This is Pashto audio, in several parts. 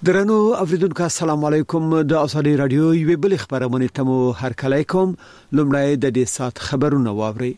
درنو اوریدونکو السلام علیکم د ازادي رادیو یوه بل خبرونه تمو هر کله کوم لمړی د دې سات خبرونه واوري.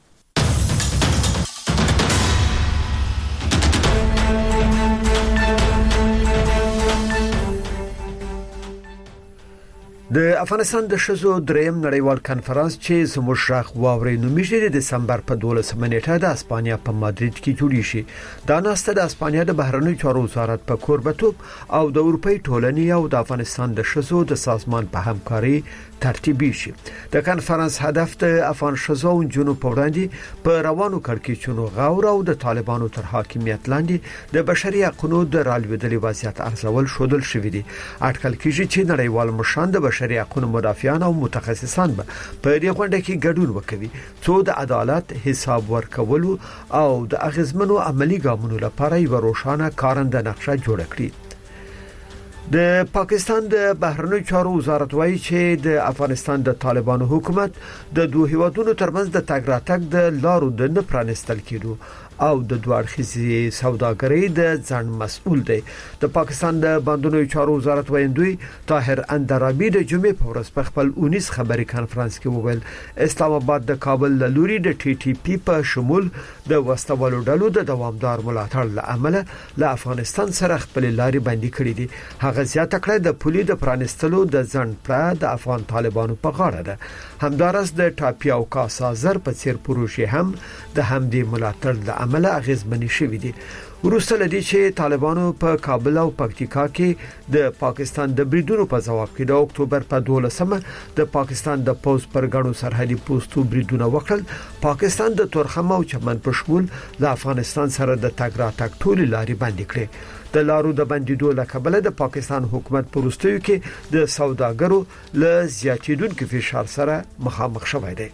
د افغانستان د شزو دریم نړیوال کانفرنس چې زموږ شاخ واوري نومیږي د دسمبر په 12 نیټه د اسپانیا په مادرید کې جوړی شي. دا ناسته د اسپانیا د بهرنیو چارو وزارت په کوربتوب او د اروپאי ټولنې او د افغانستان د شزو د سازمان په همکاري ترتیبي شي. د کانفرنس هدف د افغان شزو او جنوب په وړاندې په روانو کړکېچونو غور او د طالبانو تر حاکمیت لاندې د بشري حقوقو د رالوېدلې وضعیت ارزول شودل شوې دي. اټکل کیږي چې نړیوال مشان د بشري حقوقو مدافعان او متخصصان به په دې غونډه کې ګډون وکړي څو د عدالت حساب ورکولو او د اغیزمنو عملی ګامونو لپاره یو روښانه کارنده نقشه جوړ کړي. د پاکستان د بهرنیو چارو وزارت وایي چې د افغانستان د طالبانو حکومت د دوه هیوادونو ترمنځ د تګ راتګ د لارو د نه پرانستل کېدو او د دوه اړخیزې سوداګرۍ د ځان مسؤل دی. د پاکستان د بندونو چارو وزارت ویندوی طاهر اندرابی د جمعې په ورځ په خپل 19 خبري کانفرنس کې وویل اسلام آباد د کابل لوري د ټي ټي پی په شمول د وسوالو ډلو د دوامدار ملاتړ لامل له افغانستان سره خپل لارې باندې کړې دي. هغه زیاته کړه د پولي د پرانستلو د ځن پر د افغان طالبانو په غاړه ده. همدارس د ټاپي او کاسازر په څیر پروژې هم د همدې ملاتړ د عمل اغیزمنې شوې دي. وروسته لدی چې طالبانو په کابل او پکتیکا کې د پاکستان د بریدونو په جواب کې د اکتوبر په 12مه د پاکستان د پوز پرګړو سرحدي پوسټو بریدونه وکړل. پاکستان د تورخم او چمن په شمول د افغانستان سره د تګ راتګ ټول لارې بندي کړې. د لارو د بندیدو لکبله د پاکستان حکومت پروستیو کې د سوداګرو له زیاتیدونکو فشار سره مخامخ شوی دی.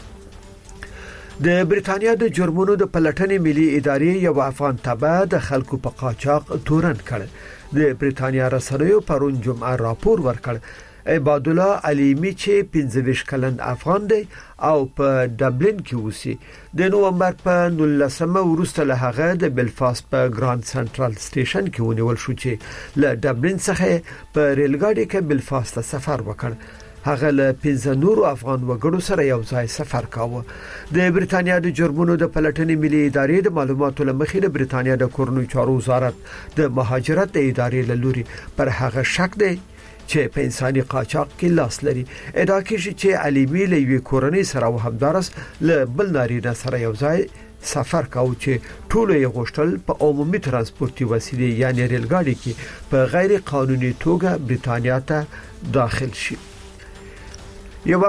د بریتانیا د جرمونو د پلټنې ملي ادارې یو افغان تبع د خلکو په قاچاق تورن کړ. د بریتانیا رسنیو پرون جمعه راپور ورکړ عباد الله علیمی چې 25 کلن افغان دی او په ډبلن کې اوسي. د نومبر په 19مه وروسته له هغه د بلفاست په ګراند سنټرال سټیشن کې ونیول شو چې له ډبلن څخه په ریلګاډي کې بلفاست سفر وکړ. هغه له 15 نورو افغان وګړو سره یو ځای سفر کاوه. د بریتانیا د جرمونو د پلټنې ملي ادارې د معلوماتو لمخې د بریتانیا د کورنیو چارو وزارت د مهاجرت ادارې له لوري پر هغه شک دی چې په انساني قاچاق کې لاس لري. ادعا کیږي چې علیمی له یوې کورنۍ سره او همدارس له بل نارینه سره یو ځای سفر کاوه چې ټول یې غوښتل په عمومي ترانسپورتي وسیلې یعنی ریلګاډي کې په غیر قانوني توګه بریتانیا ته داخل شي. یو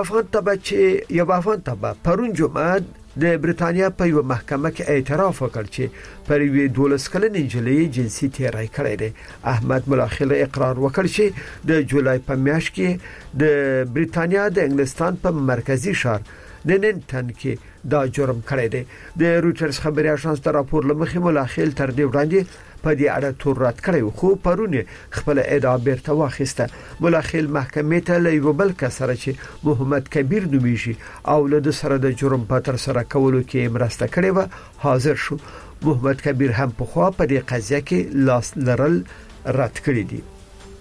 افغان تبع پرون جمعه د بریتانیا په یو محکمه کې اعتراف وکړ چې پر یوې 12 کلنې نجلۍ جنسي تیری کړی دی. احمد ملاخله اقرار وکړ چې د جولای په میاشت کې د بریتانیا د انګلستان په مرکزی شهر ننټن کې دا جرم کړی دی. د رويټرز خبري اژانس د راپور لمخې ملاخل تر دې وړاندې په دې اړه تور رد کړی خو پرون خپل ادعا بیرته واخیسته. ملاخل محکمې ته له یو بل کس سره چې محمد کبیر نومیږي او له سره د جرم په تر سره کولو کې مرسته کړې و حاضر شو. محمد کبیر هم په خوا په دې قضیه کې لاس لرل رد کړی دی.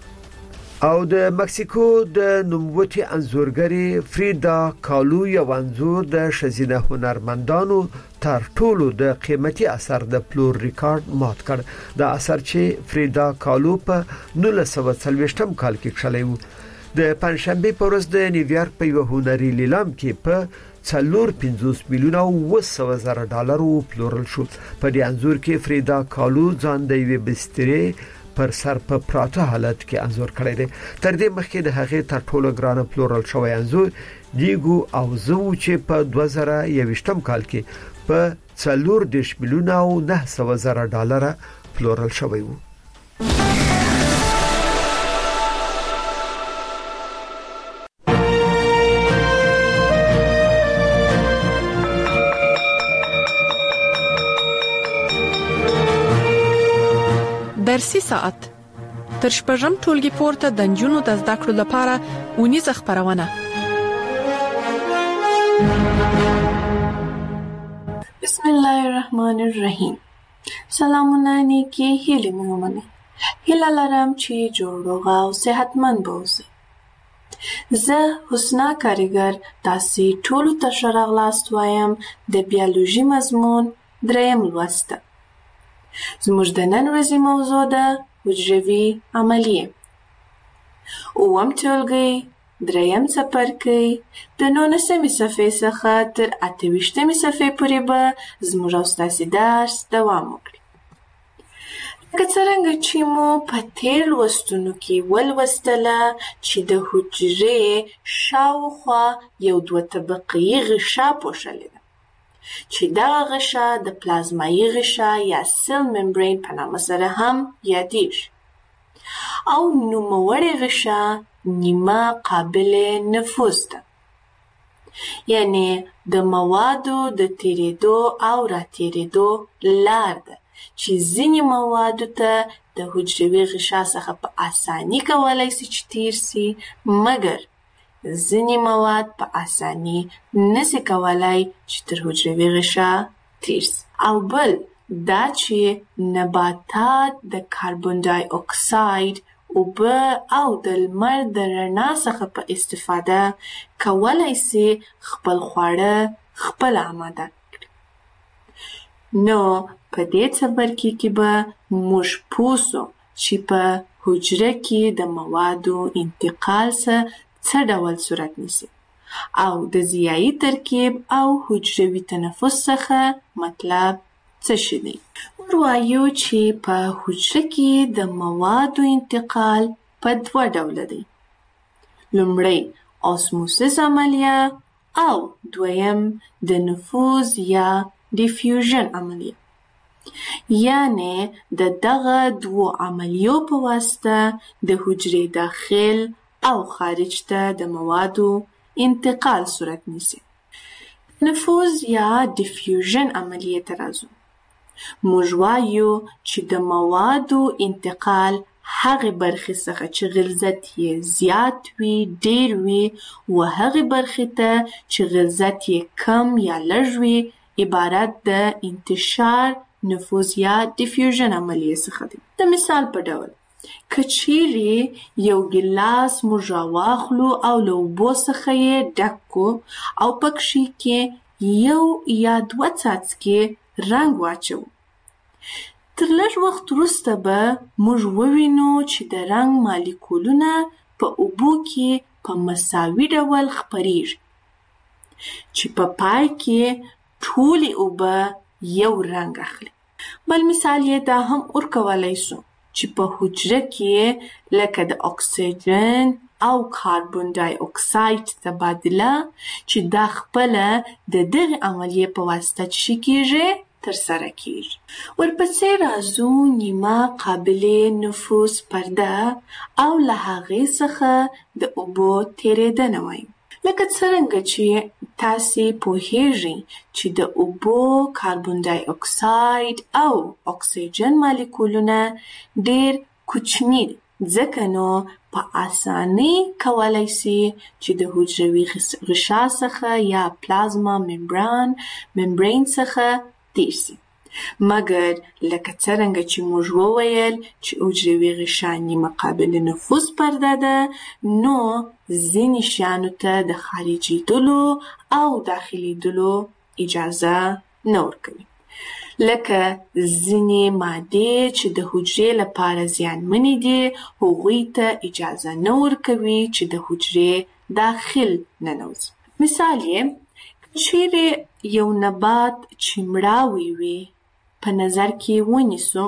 او د مکسیکو د نوموتي انځورګری فریدا کالو یو انځور د شزینه هنرمندانو تر ټولو د قیمتي اثر د پلور ریکارډ مات کړ. د اثر چې فریدا کالو په 1940م کال کې کښلې و. د پنځشنبه په ورځ د نیویارک په یو هنري لیلام کې په 450 میلیونه $100,000 پلورل شو. په دې انځور کې فریدا کالو ځان د یوې بسترې پر سر په پراته حالت کې انځور کړی دی. تر دې مخکې د هغې تر ټولو ګرانه پلورل شوی انځور دیګو او زو چې په 2021م کال کې په 4 میلیونه $900,000 پلورل شوی و. درسي ساعت تر شپږم ټولګي پورته د نجونو د زده کړو لپاره ونیزه خبرونه. بسم الله الرحمن الرحیم. سلامونه نیکی هیله مې ومنه. هیله لرم چې جوړ روغ او صحتمند به اوسئ. زه حسنا کاریګر تاسې ټولو ته ښه راغلاست وایم د بیالوژي مضمون 3 لوست ته. زموږ د نن ورځې موضوع ده حجروي عملیې. 9 ټولګی 3 څپرکی د 19مې صفحې څخه تر 28مې صفحې پورې به زموږ او ستاسې درس دوام وکړي. لکه څرنګه چې مو په تېر لوستونو کې ولوستله چې د حجرې شاوخوا یو 2 طبقې غشا پوښلې ده چې دغه غشا د پلازمایي غشا یا سیل ممبرین په نامه سره هم یادیږي او نوموړې غشا نیمه قابل نفوذ ده، یعنی د موادو د تیرېدو او راتېرېدو لار ده چې ځینې موادو ته د حجروي غشا څخه په اساني کولی سي چې تیر سي، مګر ځینې مواد په اساني نسي کولی چې تر حجروي غشا تیر سي. او بل دا چې نباتات د کاربن ډای اکساید، اوبه او د لمر د رڼا څخه په استفاده کولی سي خپل خواړه خپل آماده کړي. نو په دې څپرکي کې به موږ پوه سو چې په حجره کې د موادو انتقال څه ډول صورت نیسي او د ضیایي ترکیب او حجروي تنفس څخه مطلب څه شی دی. وایو چې په حجره کې د موادو انتقال په 2 ډوله دی. لومړی اسموسیس عملیه او دویم د نفوذ یا ډیفیوژن عملیه. یعنی د دغه 2 عملیو په واسطه د حجرې داخل او خارج ته د موادو انتقال صورت نیسي. نفوذ یا ډیفیوژن عملیه ته راځو. موږ وایو چې د موادو انتقال هغه برخې څخه چې غلظت یې زیات وي، ډیر وي، و هغه برخې ته چې غلظت یې کم یا لږ وي عبارت د انتشار، نفوذ یا ډیفیوژن عملیه څخه دی. د مثال په ډول که چیرې یو ګیلاس موږ راواخلو او له اوبو څخه یې ډک کړو او پکښې کې 1 یا 2 څاڅکي رنګ واچو، تر لږ وخت وروسته به موږ ووینو چې د رنګ مالیکولونه په اوبو کې په مساوي ډول خپریږي چې په پای کې ټولې اوبه یو رنګ اخلي. بل مثال یې دا هم ورکولی سو چې په حجره کې لکه د اکسیجن او کاربن ډای اکساید تبادله چې دا خپله د دغه عملیې په واسطه چې کیږي ترسره کیږي. ورپسې راځو نیمه قابل نفوذ پرده او له هغې څخه د اوبو تیرېدنه وایو. لکه څرنګه چې تاسې پوهیږئ چې د اوبو، کاربن ډای اکساید او اکسیجن مالیکولونه ډیر کوچني دي، ځکه نو په اسانۍ کولی سي چې د حجروي غشا څخه یا پلازما ممبرین څخه تیر سي. مګر لکه څرنګه چې موږ وویل چې حجروي غشا نیمه قابل نفوذ پرده ده، نو ځینې شیانو ته د خارجېدلو او داخلېدلو اجازه نه ورکوي. لکه ځینې مادې چې د حجرې لپاره زیانمنې دي، هغوی ته اجازه نه ورکوي چې د حجرې داخل ننوځي. مثال یې چیرې یو نبات چې مړاوی وي په نظر کې ونیسو،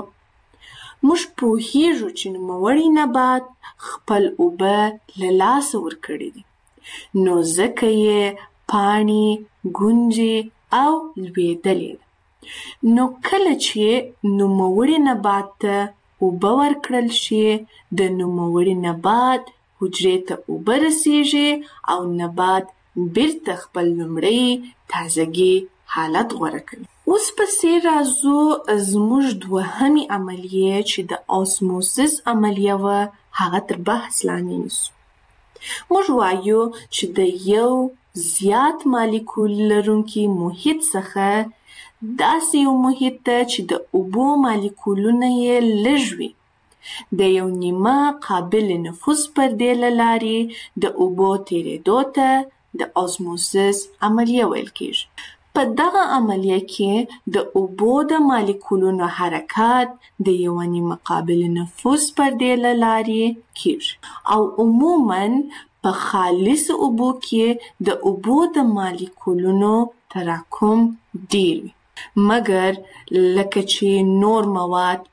موږ پوهیږو چې نوموړی نبات خپل اوبه له لاسه ورکړي دي، نو ځکه یې پاڼې، ګونجې او لوېدلې ده. نو کله چې نوموړي نبات ته اوبه ورکړل شي، د نوموړي نبات حجرې ته اوبه رسیږي او نبات بیرته خپل لومړی تازګي حالت غوره کوي. اوس پسې راځو زموږ 2مې عملیه چې د اسموسیس عملیه وه، هغه تر بحث لاندې نیسو. موږ وایو چې د یو زیات مالیکول لرونکي محیط څخه داسې یو محیط ته چې د اوبو مالیکولونه یې لږ وي د یو نیمه قابل نفوذ پردې له لارې د اوبو تیرېدو ته د اوزموزس عملیه ویل کېږي. په دغه عملیه کې د اوبو د مالیکولونو حرکت د یوه نیمه قابل نفوذ پردې له لارې کېږي او عموماً په خالص اوبو کې د اوبو د مالیکولونو تراکم ډیر وي، مګر لکه چې نور مواد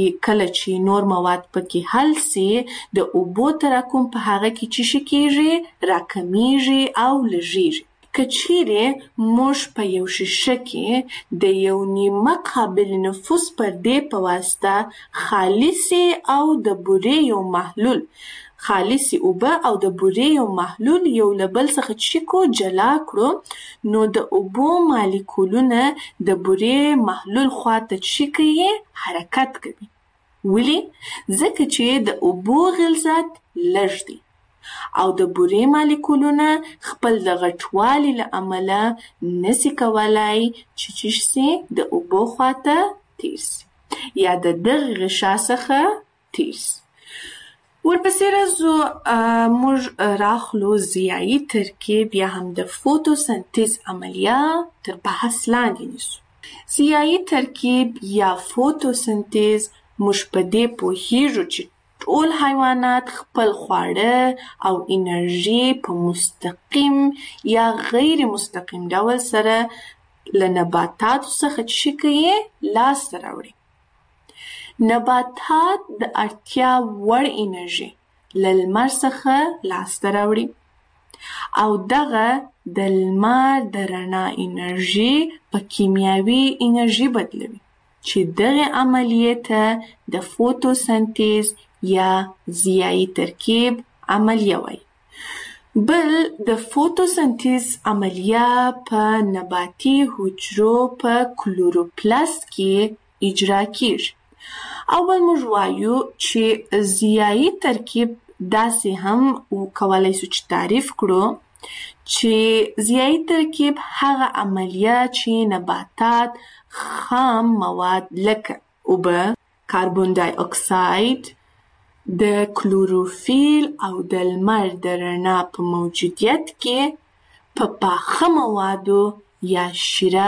پکې حل سي د اوبو تراکم په هغه کې څه کېږي؟ راکمیږي او لږیږي. که چیرې موږ په یو شیشه کې د یو نیمه قابل نفوذ پردې په واسطه خالصې او د بورې یو محلول خالصې اوبه او د بورې یو محلول یو له بل څخه جلا کړو، نو د اوبو مالیکولونه د بورې محلول خواته حرکت کوي. ولې؟ ځکه چې د اوبو غلظت لږ دی او د بورې مالیکولونه خپل د غټوالي له امله نسي کولای چې د اوبو خواته تیر سي یا د دغه غشا څخه تیر سي. ورپسې راځو موږ راخلو ضیایي ترکیب یا هم د فوتوسنتیز عملیه تر بحث لاندې نیسو. ضیایي ترکیب یا فوتوسنتیز موږ په دې پوهیږو چې ټول حیوانات خپل خواړه او انرژي په مستقیم یا غیر مستقیم ډول سره له نباتاتو څخه لاسته راوړي. نباتات د اړتیا وړ انرژي له لمر څخه لاسته راوړي او دغه د لمر د رڼا انرژي په کیمیاوي انرژي بدلوي چې دغه عملیه ته د فوتوسنتیز یا ضیایي ترکیب عملیه وایي. بل د فوتوسنتیز عملیه په نباتي حجرو په کلوروپلاست کې اجرا کیږي. اول موږ وایو چې ضیایي ترکیب داسې هم کولای شو چې تعریف کړو چې ضیایي ترکیب هغه عملیه چې نباتات خام مواد لکه اوبه، کاربن دای اکساید، د کلوروفیل او د لمر د رڼا په موجودیت کې په پاخه موادو یا شیره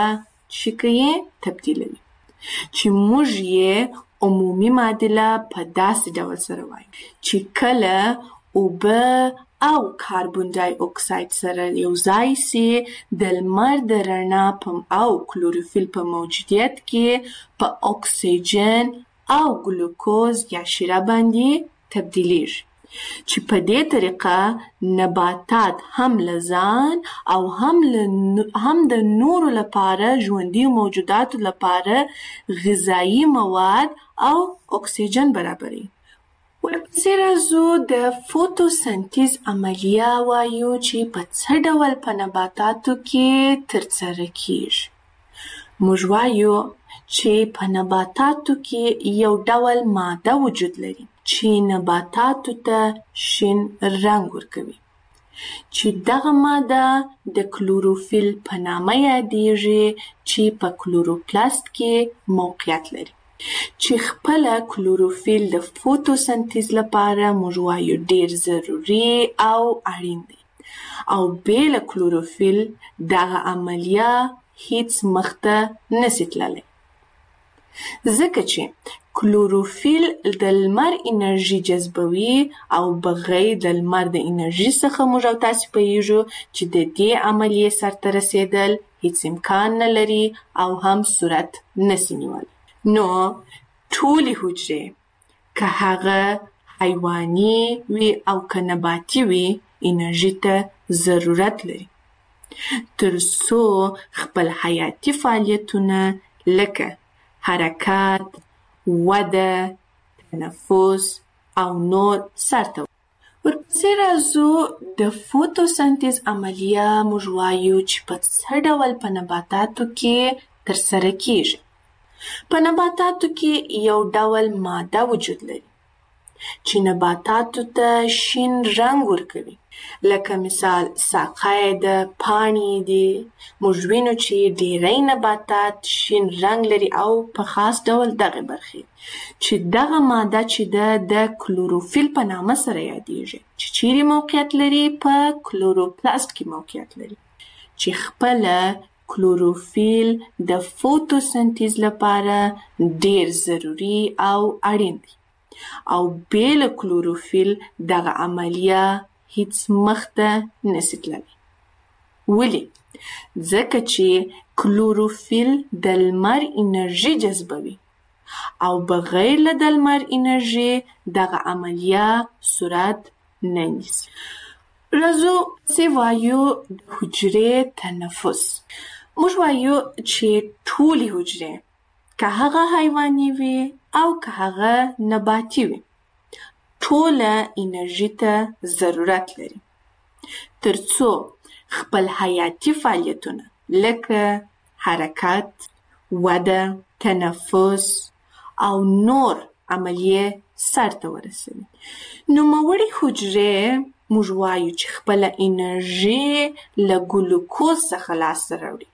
تبدیلوي چې موږ یې عمومي معادله په داسې ډول سره وایو چې کله اوبه او کاربن دای اکساید سره یو ځای سي د لمر د رڼا او کلوروفیل په موجودیت کې په اکسیجن او ګلوکوز یا شیره باندې تبدیلیږي چې په دې طریقه نباتات هم لزان او هم د نورو لپاره ژوندي موجوداتو لپاره غذایی مواد او اکسیجن برابري. ورپسې راځو د فوتوسنتیز عملیه وایو چې په څه ډول په نباتاتو کې ترسره کیږي. موږ وایو چې په نباتاتو کې یو ډول ماده وجود لري چې نباتاتو ته شین رنګ ورکوي چې دغه ماده د کلوروفیل په نامه یادیږي چې په کلوروپلاست کې موقعیت لري چې خپل کلوروفیل د فوتوسنتیز لپاره موږ وایو ډیر ضروري او اړین دی او بې له کلوروفیل دغه عملیه هیڅ مخته نشي تللی ځکه چې کلوروفیل د لمر انرژي جذبوي او بغیر د لمر د انرژي څخه موږ تاسو پوهیږو چې د دې عملیې سرته رسیدل هیڅ امکان نه لري او هم صورت نشي نیولی. نو ټولې حجرې که هغه حیواني وي او که نباتي وي انرژي ته ضرورت لري تر څو خپل حیاتي فعالیتونه لکه حرکت، وده، تنفس او نور سرته. ورپسې راځو د فوتوسنتیز عملیه موږ وایو چې په څه ډول په نباتاتو کې ترسره کیږي. په نباتاتو کې یو ډول ماده وجود لري چې نباتاتو ته شین رنګ ورکوي لکه مثال ساقه ده، پاڼې دي. موږ وینو چې ډیری نباتات شین رنګ لري او په خاص ډول دغه برخې چې دغه ماده چې ده د کلوروفیل په نامه سره یادیږي چې چیرې موقعیت لري؟ په کلوروپلاست کې موقعیت لري چې خپله کلوروفیل د فوتوسنتیز لپاره ډیر ضروري او اړین دی او بې له کلوروفیل دغه عملیه هیڅ مخته نشي تللی. ولې؟ ځکه چې کلوروفیل د لمر انرژي جذبوي او بغیر له د لمر انرژي دغه عملیه صورت نه نیسي. راځو چې وایو د حجرې تنفس. موږ وایو چې ټولې حجرې که هغه حیواني وي او که هغه نباتي وي ټوله انرژي ته ضرورت لري ترڅو خپل حیاتي فعالیتونه لکه حرکت، وده، تنفس او نور عملیې سرته ورسوي. نوموړې حجرې موږ وایو چې خپله انرژي له ګلوکوز څخه لاسته راوړي.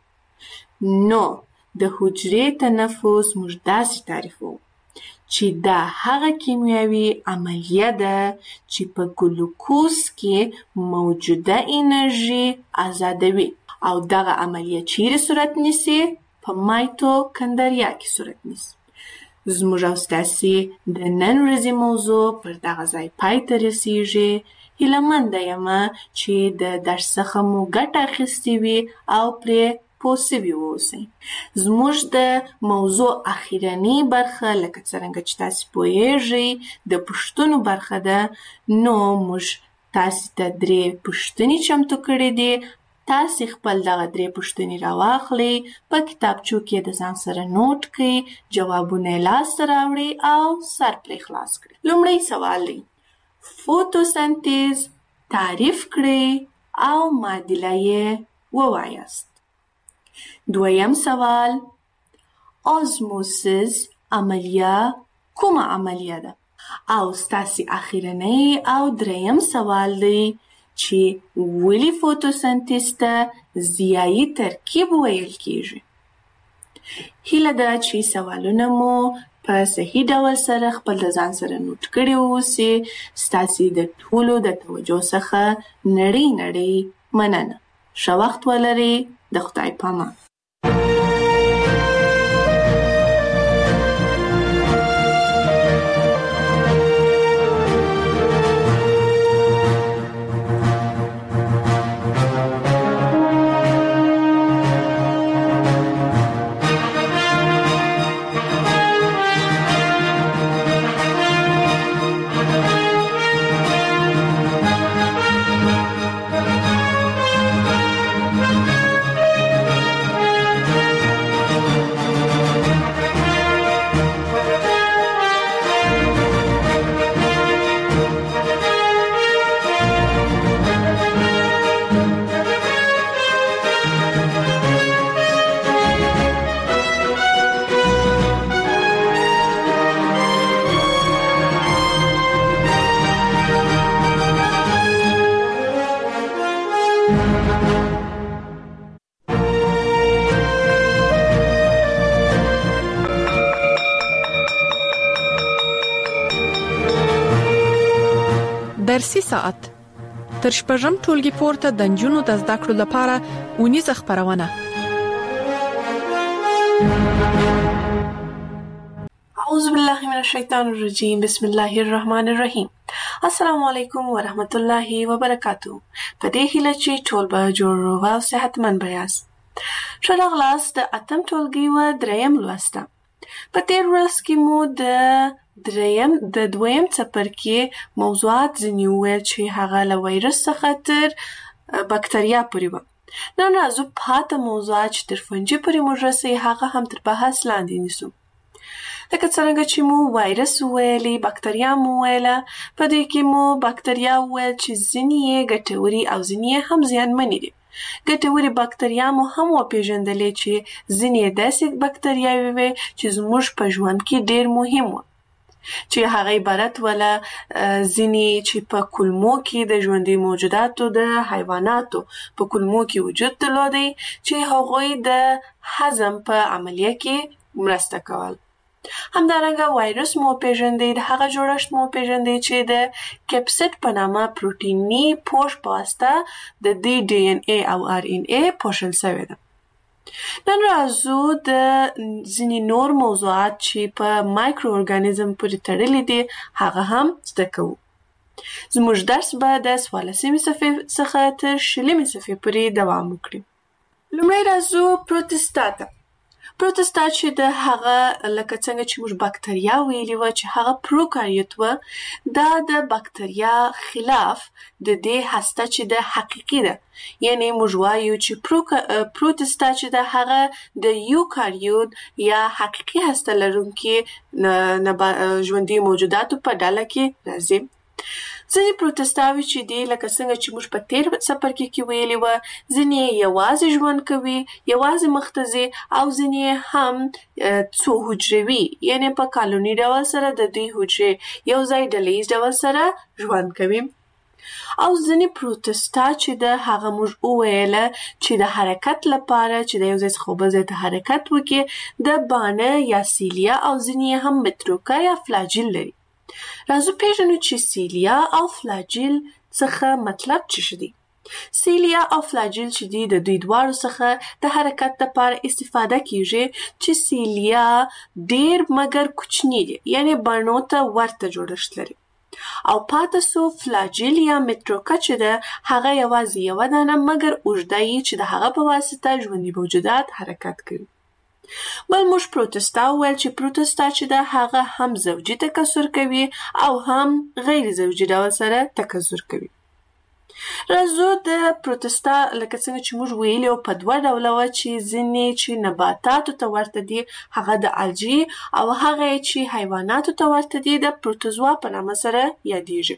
نو د حجرې تنفس موږ داسې تعریفوو چې دا هغه کیمیاوي عملیه ده چې په ګلوکوز کې موجوده انرژي آزادوي او دغه عملیه چیرې صورت نیسي؟ په مایتوکندریا کې صورت نیسي. زموږ او ستاسې د نن ورځې موضوع پر دغه ځای پای ته رسیږي. هیله منده یمه چې د درس څخه مو ګټه اخیستې وي او پرې پوه سوي واوسئ. زموږ د موضوع اخیرنۍ برخه لکه څرنګه چې تاسې پوهیږئ د پوښتنو برخه ده. نو موږ تاسې ته 3 پوښتنې چمتو کړې دي. تاسې خپل دغه 3 پوښتنې راواخلئ، په کتابچو کې د ځان سره نوټ کړئ، جوابونه یې لاسته راوړئ او سر پرې خلاص کړئ. لومړی سوال دی فوتوسنتیز تعریف کړئ او معادله یې ووایاست. دویم سوال آزموسیس عملیه کومه عملیه ده؟ او ستاسې اخیرنۍ او دریم سوال دی چې ولې فوتوسنتیز ته ضیایي ترکیب ویل کیږي؟ هیله ده چې سوالونه مو په صحیح ډول سره خپل د ځان سره نوٹ کړي واوسي. ستاسې د ټولو د توجه څخه نړۍ مننه. ښه وخت ولرئ. د خدای پامان. درسي ساعت تر شپږم ټولګي پورته د نجونو د زده کړو لپاره اونیزه خبرونه. اعوذ بالله من الشیطان الرجیم. بسم الله الرحمن الرحیم. السلام علیکم ورحمت الله وبرکاتو. په دې هیله چې ټول به جوړ او صحتمند یاست. ښه راغلاست د 8م ټولګي و 3م لوسته. په تیر ورځ کې مو د دویم څپرکي موضوعات ځینې وویل چې هغه له وایرس څخه تر بکتریا پورې وه. نن راځو پاته موضوعات چې تر فنجي پورې موږ رسوي هغه هم تر بحث لاندې نیسو. لکه څرنګه چې مو وایرس وویلې، بکتریا مو وویله. په دې کې مو بکتریا وویل چې ځینې یې ګټورې او ځینې یې هم زیانمنې دي. ګټورې بکتریا مو هم وپېژندلې چې ځینې داسې بکتریاوې وې چې زموږ په ژوند کې ډېر مهم وو. چې هغه عبارت ولا ځینی چې په کلمو کې د ژوندي موجوداتو د حیواناتو په کلمو کې وجود درلودي چې هغوی د هضم په عملیه کې مرسته کول. همدارنګه وایرس مو پیژندي، د هغه جوړښت مو پیژندي چې د کیپسید په نامه پروتینی پوښ په واسطه د ډي ان اي او ار ان اي پوښل شوی ده. نن راځو د ځینې نور موضوعات چې په مایکرو ارګانیزم پورې تړلي دي هغه هم زده کوو. زموږ درس به د 14مې صفحې څخه تر 20مې صفحې پورې دوام وکړي. لومړی راځو پروتستا ته. پروتستا چې د هغه لکه څنګه چې موږ باکتریا ویلي وه چې هغه پروکاریوت وه، دا د باکتریا خلاف د دې هسته چې د حقیقي ده، یعنی موږ وایو چې پروتستا چې د هغه د یوکاریوت یا حقیقي هسته لرونکي ژوندي موجوداتو په ډله کې راځي. ځینې پروتستاوي چې دي لکه څنګه چې موږ په تیر څپرکي کې ویلي وه، ځینې یوازې ژوند کوي، یوازې مخته ځي، او ځینې هم څو حجروي، یعنی په کالوني ډول سره د دوی حجرې یو ځای ډلیز ډول سره ژوند کوي. او ځینې پروتستا چې د هغه موږ وویله چې د حرکت لپاره چې د یو ځای څخه بل ځای ته حرکت وکړي د بانه یا سیلیا او ځینې هم متروکا یا فلاجیل لري. راځو پیژنو چې سیلیا او فلاجیل څخه مطلب څه دي. سیلیا او فلاجیل چې دي د دوی دواړو څخه د حرکت لپاره استفاده کیږي چې سیلیا ډیر مګر کوچنی دي، یعنی بڼو ته ورته جوړښت لري، او پاتې سو فلاجیل یا متروکا چې ده هغه یوازې یوه دانه مګر اوږده یي چې د هغه په واسطه ژوندي موجودات حرکت کوي. بل موږ پروتستا وویل چې پروتستا چې ده هغه هم زوجي تکثر کوي او هم غیر زوجي ډول سره تکثر کوي. راځو د پروتستا لکه څنګه چې موږ ویلي وو په دوه ډوله وه چې ځینې چې نباتاتو ته ورته دي هغه د الجی او هغه چې حیواناتو ته ورته دي د پروتوزوا په نامه سره یادیږي.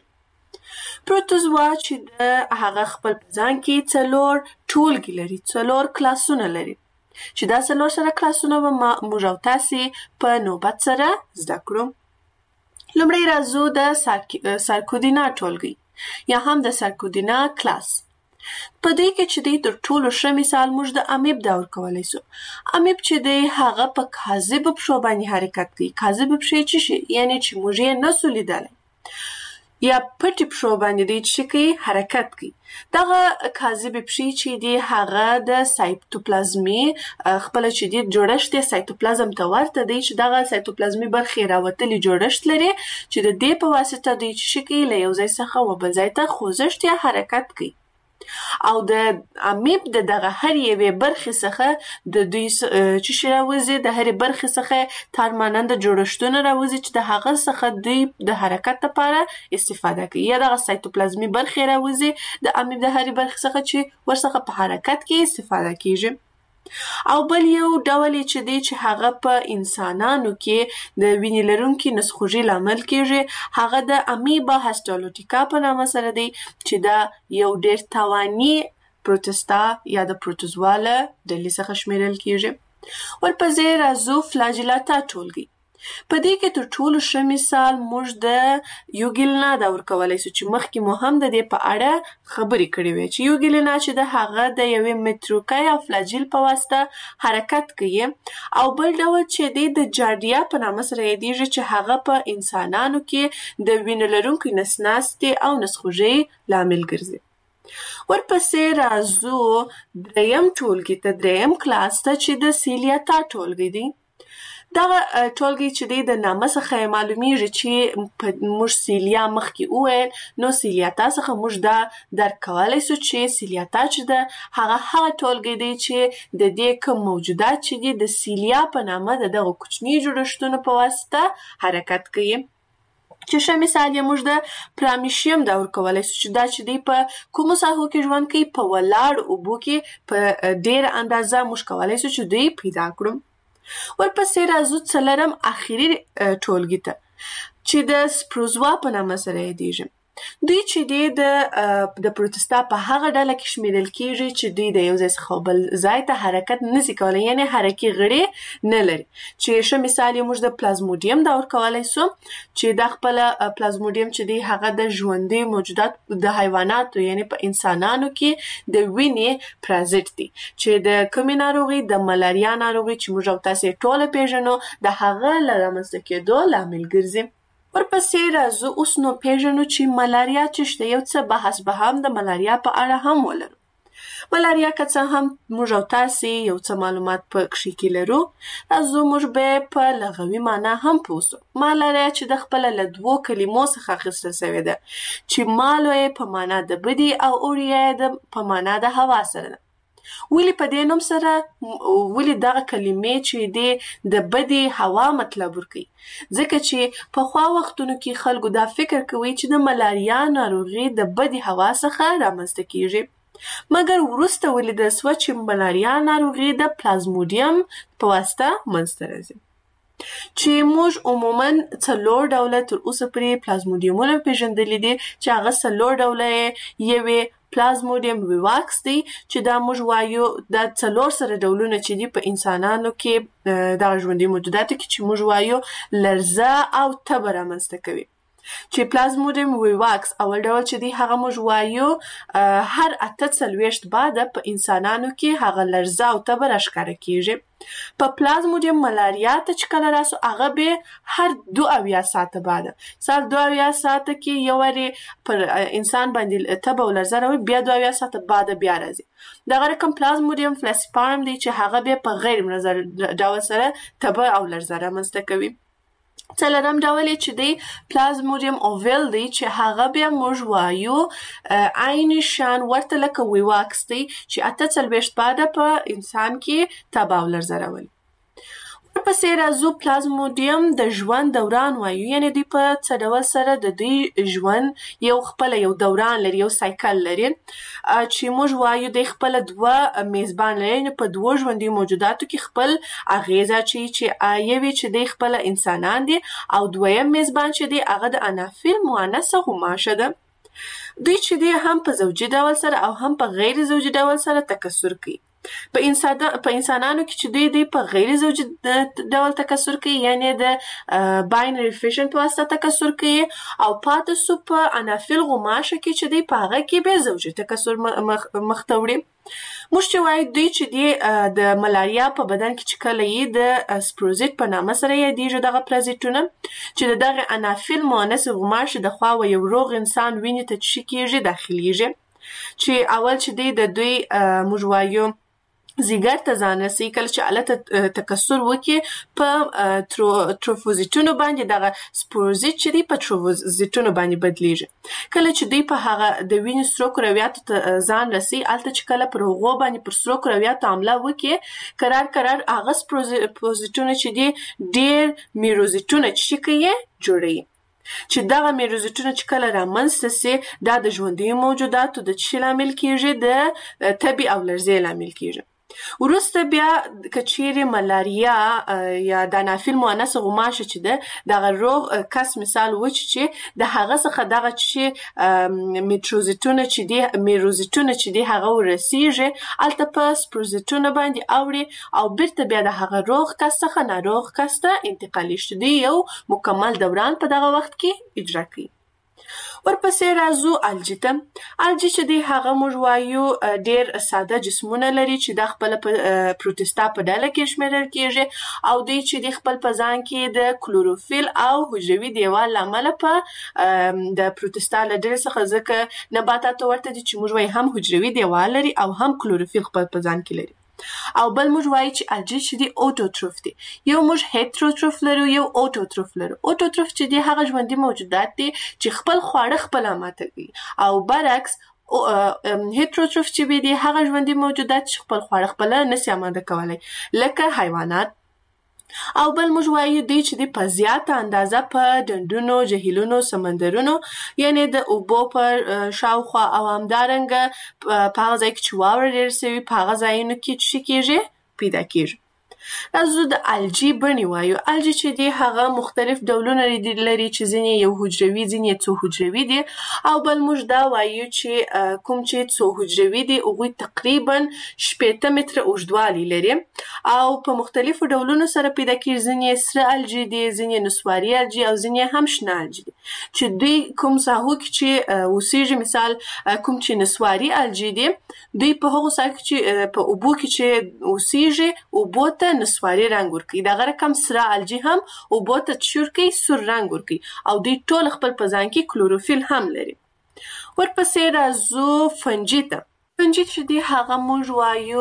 پروتوزوا چې د هغه خپل په ځان کې 4 ټولګي لري، 4 کلاسونه لري، چې دا 4 سره کلاسونه به موږ او تاسې په نوبت سره زده کړو. لومړی راځو د سارکودینا ټولګي یا هم د سارکودینا کلاس. په دې کې چې دی تر ټولو ښه مثال موږ د امیب دا ورکولی سو. امیب چې دی هغه په کاذبو پښو باندې حرکت کوي. کاذبې پښې څه شي؟ یعنی چې موږ یې نسو لیدلی، یا پټې پښو باندې دی چې کوي حرکت کوي. دغه کاذبې پښې چې دی هغه د سایتوپلازمي خپله چې دی جوړښت یې سایتوپلازم ته ورته دی چې دغه سایتوپلازمي برخې راوتلي جوړښت لري چې د دې په واسطه دوی چې کوي له یو ځای څخه و بل ځای ته خوځښت یا حرکت کوي. او د امیب د دغه هر یوې برخې څخه د دوی چې شي راوځي، د هرې برخې څخه تارماننده جوړښتونه راوځي چې د هغه څخه دوی د حرکت لپاره استفاده کوي، یا دغه سایتوپلازمي برخې راوځي د امیب د هرې برخې څخه چې ورڅخه په حرکت کې استفاده کیږي. او بل یو ډول چې دی چې هغه په انسانانو کې د وینې لرونکي نسخوږي لامل کیږي، هغه د امیبا هسټالوټیکا په نامه سره دی چې دا یو ډیر توانی پروتستا یا د پروتوزوا له ډلې څخه شمیرل کیږي. ورپسې راځو فلاجیلاتا ټولګي. په دې کې تر ټولو ښه مثال موږ د یوګیلنا دا ورکولی سو چې مخکې مو هم د دې په اړه خبرې کړې وې چې یوګیلنا چې د هغه د یوې متروکا یا فلاجیل په واسطه حرکت کوي. او بل ډول چې دی د جاردیا په نامه سره یادیږي چې هغه په انسانانو کې د وینې لرونکي نسناستې او نسخوږۍ لامل ګرځي. ورپسې راځو دریم ټولګي ته، دریم کلاس ته چې د سیلیاتا ټولګي دی. دغه ټولګي چې دی د نامه څخه معلومیږي چې موږ سیلیا مخکې وویل، نو سیلیاتا څخه موږ دا درک کولی سو چې سیلیاتا چې ده هغه ټولګي دی چې د دې کوم موجودات چې دي د سیلیا په نامه د دغه کوچني جوړښتونو په واسطه حرکت کوي. چې ښه مثال یې موږ د پرامیشیم دا ورکولی سو چې دا چې دی په کومو ساحو کې ژوند کوي، په ولاړ اوبو کې په ډېره اندازه موږ کولی سو چې دوی پیدا کړو. ورپسې راځو څلورم اخري ټولګي ته چې د سپروزوا په نامه سره یادیږي. دوی چې د پروتستا په هغه ډله کې شمیرل کیږي چې دوی د یو ځای څخه بل ځای ته حرکت نشي کولی، یعنی حرکي غړي نه لري. چې ښه مثال یې موږ د پلازموډیم دا ورکولی سو چې دا خپل پلازموډیم چې دی هغه د ژوندي موجودات د حیواناتو یعنی په انسانانو کې د وینې پرازیت دی چې د کومې ناروغي د ملاریا ناروغي چې موږ او تاسې ټول پیژنو د هغه له رامنځته کېدو لامل ګرځي. ورپسې راځو اوس نو پیژنو چې ملاریا څه شته، یو څه بحث به هم د ملاریا په اړه هم ولرو. ملاریا که څه هم موږ او تاسې یو څه معلومات په کښې کې لرو، راځو موږ به په لغوي معنا هم پوه سو. ملاریا چې د خپله له 2 کلمو څخه اخیستل سوې ده چې مالو یې په معنا د بدي او اوړیا یې په معنا د هوا سره ده. ولې په دې نوم سره ولې دغه کلمې چې دی د بدی هوا مطلب ورکوي؟ ځکه چې پخوا وختونو کې خلکو دا فکر کوي چې د ملاریا ناروغي د بدی هوا څخه رامنځته کیږي، مګر وروسته ولیدل سوه چې ملاریا ناروغي د پلازموډیم په واسطه منځته راځي. چې موږ عموماً 4 ډوله تر اوسه پورې پلازموډیمونه پیژندلي دي چې هغه 4 ډوله یې پلازموډیم ویواکس دی چې دا موږ وایو دا 4 سره ډولونه چې دي په انسانانو کې دغه ژوندي موجوداتو کې چې موږ وایو لرزه او تبه رامنځته کوي. چې پلازموډیم ویواکس اول ډول چې دی هغه موږ وایو هر 48 بعده په انسانانو کې هغه لرزه او تبه راښکاره کیږي. په پلازموډیم ملاریا ته چې کله راسو هغه به هر 72 ساعته بعده سال 72 ساعته کې یو وارې پر انسان باندې تبه او لرزه راوړي، بیا 72 ساعته بعده بیا راځي. دغه رقم پلازموډیم فلاسیپارم دی چې هغه به په غیر منظم ډول سره تبه او لرزه رامنځته کوي. 4 ډول چې دی پلازموډیم اوویل دی چې هغه بیا موږ وایو عین شان ورته لکه ویواکس دی چې 48 بعده په انسان کې تبه او لرزه راولي. ورپسې راځو پلازموډیم د ژوند دوران وایو، یعنی دوی په څه ډول سره د دوی ژوند یو دوران لري، یو سایکل لري چې موږ وایو دوی خپله 2 میزبان لري، یعنی په 2 ژوندي موجوداتو کې خپل اغیزه چې یوې چې دوی خپله انسانان دي او دویم میزبان چې دی هغه د انافیل مؤنثه غوماشه ده. دوی چې دی هم په زوجي ډول سره او هم په غیر زوجي ډول سره تکثر کوي. په انسانانو کې چې دی په غیر زوجي ډول تکثر کوي، یعنی د باینری فیشن په واسطه تکثر کوي، او پاتې سو په انافیل غوماشه کې چې دی په هغه کې به زوجي تکثر مخته وړي. موږ چې وایو دوی چې دی د ملاریا په بدن کې چې کله یې د سپروزیت په نامه سره یادیږي دغه پرازیتونه چې دغه انافیل مؤنث غوماشه د خوا و یو روغ انسان وینې ته چې کیږي داخليږي، چې اول چې دی د دوی موږ وایو زیګر ته ځان رسي، کله چې الته تکثر وکړي په تروفوزیتونو باندې دغه سپوروزیت چې دی په تروفوزیتونو باندې بدلیږي. کله چې دوی په هغه د وینې سرو کرویاتو ته ځان رسي، الته چې کله پر هغو باندې پر سرو کرویاتو حمله وکړي قرار هغه سپوروزیتونه چې دی ډیر میروزیتونه چې کوي جوړوي، چې دغه میروزیتونه چې کله رامنځته سي دا د ژوندي موجوداتو د څه لامل کیږي؟ د تبې او لرزې لامل کیږي. وروسته بیا کچېرې ملاریا یا د انافیل مؤنثه غوماشه چې ده دغه روغ کس مثال و چې د هغه څخه دغه چې میروزیتونه چې دي هغه ورسیږي الته په سپروزیتونه باندې اوړي او بیرته بیا د هغه روغ کس څخه ناروغ کس ته انتقالي شي، دی یو مکمل دوران په دغه وخت کې اجرا کوي. ورپسې راځو الجی ته. الجی چې دی هغه موږ وایو ډیر ساده جسمونه لري چې د خپل پروتستا په ډله کې شمیرل کیږي او دوی چې د خپل په ځان کې د کلوروفیل او حجروي دیوال لامل په د پروتستا له ډلې څخه ځکه نباتات ورته دي چې موږ وایو هم حجروي دیوال لري او هم کلوروفیل خپل په ځان کې لري. او بل موږ وایو چې الجی چې دی اوټوټروف دی، یو موږ هیټروټروف لرو یو اوټوټروف لرو. اوټوټروف چې دی هغه ژوندي موجودات دي چې خپل خواړه خپل اماده کوي، او برعکس هیټروټروف چې دی هغه ژوندي موجودات چې خپل خواړه خپل نشي اماده کولای لکه حیوانات. او بل موږ وایو دی چې دی په زیاته اندازه په ډنډونو، جهیلونو، سمندرونو یعنی د اوبو په شاوخوا او همدارنګه په هغه ځای کې چې واوره ډېره سوي په هغه ځایونو کې چې کیږي پیدا کیږي. راځو د الجی بڼې وایو. الجی چې دی هغه مختلف ډولونه لري چې ځینې یو حجروي ځینې څو حجروي دي او بل موږ دا وایو چې کوم چې څو حجروي دي هغوی تقریبا 8 متره اوږدوالی لري او په مختلفو ډولونو سره پیدا کېږي. ځینې سره الجی دي، ځینې نسواري الجی او ځینې هم شنه الجی دي چې دوی کوم ساحو کې چې اوسېږي. مثال کوم چې نسواري الجی دي دوی په هغو ساحو کې چې په اوبو کې چې اوسېږي اوبو ته نسواري رنګ ورکوي. دغه رقم سره الجی هم اوبو ته څه ورکوي؟ سور رنګ ورکوي او دوی ټول خپل په ځان کې کلوروفیل هم لري. ورپسې راځو فنجي ته. فنجي چې دی هغه موږ وایو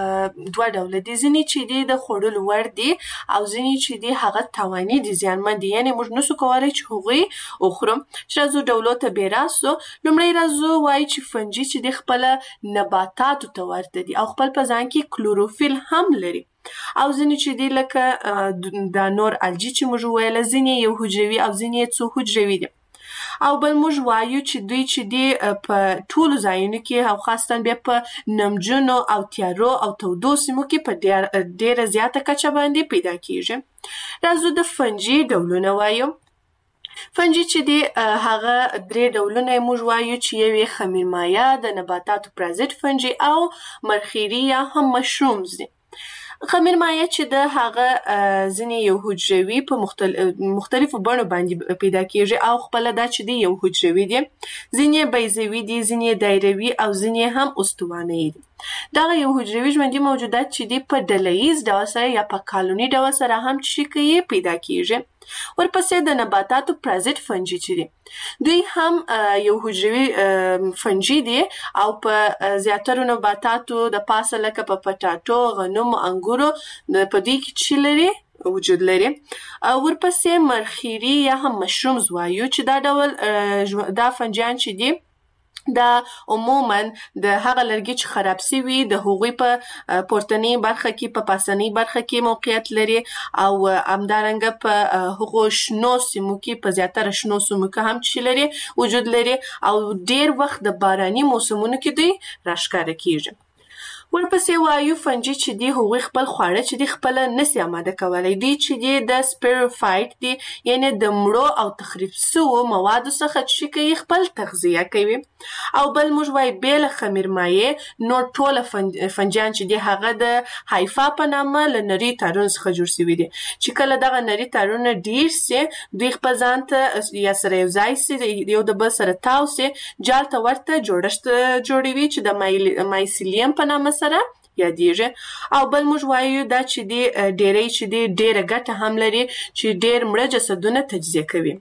2 ډوله دي. ځینې چې دی د خوړلو وړ دي او ځینې چې دی هغه تاواني دي، زیانمن دي، یعنې موږ نسو کولی چې هغوی وخورو. چې راځو ډولو ته بې راستو. لومړی راځو وایي چې فنجي چې دی خپله نباتاتو ته ورته دي او خپل په ځان کې کلوروفیل هم لري. او ځینې چې دی لکه دا نور الجی چې موږ وویله ځینې یو حجروي او ځینې څو حجروي دي. او بل موږ وایو چې دوی چې دی په ټولو ځایونو کې او خاصتاً بیا په نمجنو او تیارو او تودو سیمو کې په ډیره زیاته کچه باندې پیدا کیږي. راځو د فنجي ډولونه وایو. فنجي چې دی هغه 3 ډولونه موږ وایو چې یو یې خمیرمایه، د نباتاتو پرازیت فنجي او مرخیري یا هم مشرومز دي. خمیرمایه چې د هغه ځینې یو حجروي په مختلفو بڼو باندې پیدا کېږي او خپله دا چې دی یو حجروي دي، ځینې بیضوي دي، ځینې دایروي او ځینې هم استوانه‌یي دي. دغه یو حجروي ژوندي موجودات چې دی په ډلهییز ډول سره یا په کالوني ډول سره هم چې کوي پیدا کېږي. ورپسې د نباتاتو پرازیت فنجي چې دي دوی هم یو حجروي فنجي دي او په زیاترو نباتاتو د پاسه لکه په پټاټو، غنمو، انګورو په دوی کې چې لري وجود لري. ورپسې مرخیري یا هم مشرومز وایو چې دا ډول دا فنجیان چې دي دا عموماً د هغه لرګي چې خراب سوي د هغوی په پورتنۍ برخه کې په پاسنۍ برخه کې موقعیت لري او همدارنګه په هغو شنو سیمو کې په زیاتره شنو سیمو کې هم چې لري وجود لري او ډیر وخت د باراني موسمونو کې دوی راښکاره کیږي. ورپسې وایو فنجي چې دی هغوی خپل خواړه چې دی خپله نسي آماده کولی. دوی چې دی د سپیروفایټ دی، یعنې د مړو او تخریب سوو موادو څخه چې کوي خپل تغذیه کوي. او بل موږ وایو بې له خمیرمایې نور ټوله فنجیان چې دی هغه د هایفا په نامه له نري تارونو څخه جوړ سوي دي چې کله دغه نري تارونه ډیر سي دوی خپل ځان ته یا سره یو ځای سي، یو د بل سره تاو سي، جال ته ورته جوړښت جوړوي چې د مایسیلیم په نامه سره یادیږي. او بل موږ وایو دا چې دی ډیری چې دی ډیره ګټه هم لري چې ډیر مړه جسدونه تجزیه کوي.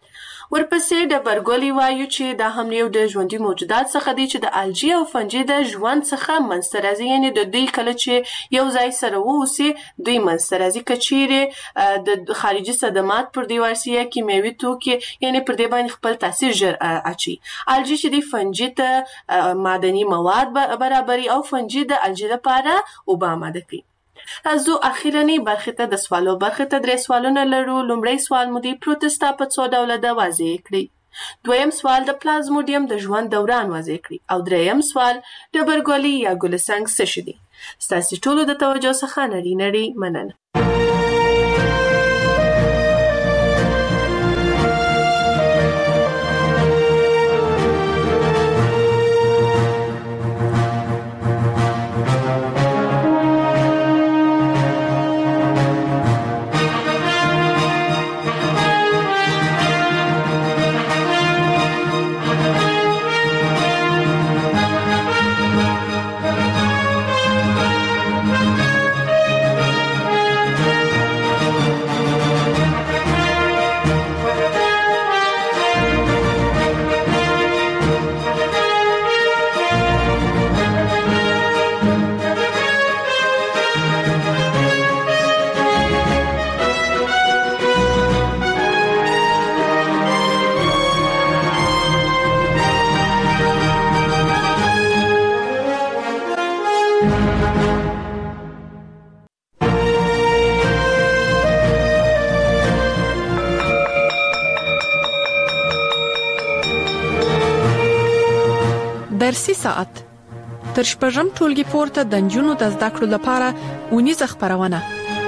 ورپسې ډبرګولي وایو چې دا هم یو د ژوندي موجودات څخه دی چې د الجی او فنجي د ژوند څخه منځته راځي، یعنې د دوی کله چې یو ځای سره واوسي دوی منځته راځي. که چیرې د خارجي صدمات پر دوی ورسي یا کیمیاوي توکي یعنې پر دې باندې خپل تاثیر ژر اچوي. الجی چې دی فنجي ته معدني مواد برابري او فنجي د الجی لپاره اوبه آماده کوي. راځو اخیرنۍ برخې ته د سوالو برخې ته 3 سوالونه لرو. لومړی سوال مو دی پروتستا په څو ډوله ده واضح کړئ. دویم سوال د پلازموډیم د ژوند دوران واضح کړئ. او دریم سوال ډبرګولي یا ګلسنګ څه شي دي. ستاسې ټولو د توجه څخه نړۍ مننه. درسي ساعت تر شپږم ټولګي پورته د نجونو د زده کړو لپاره اونیزه خبرونه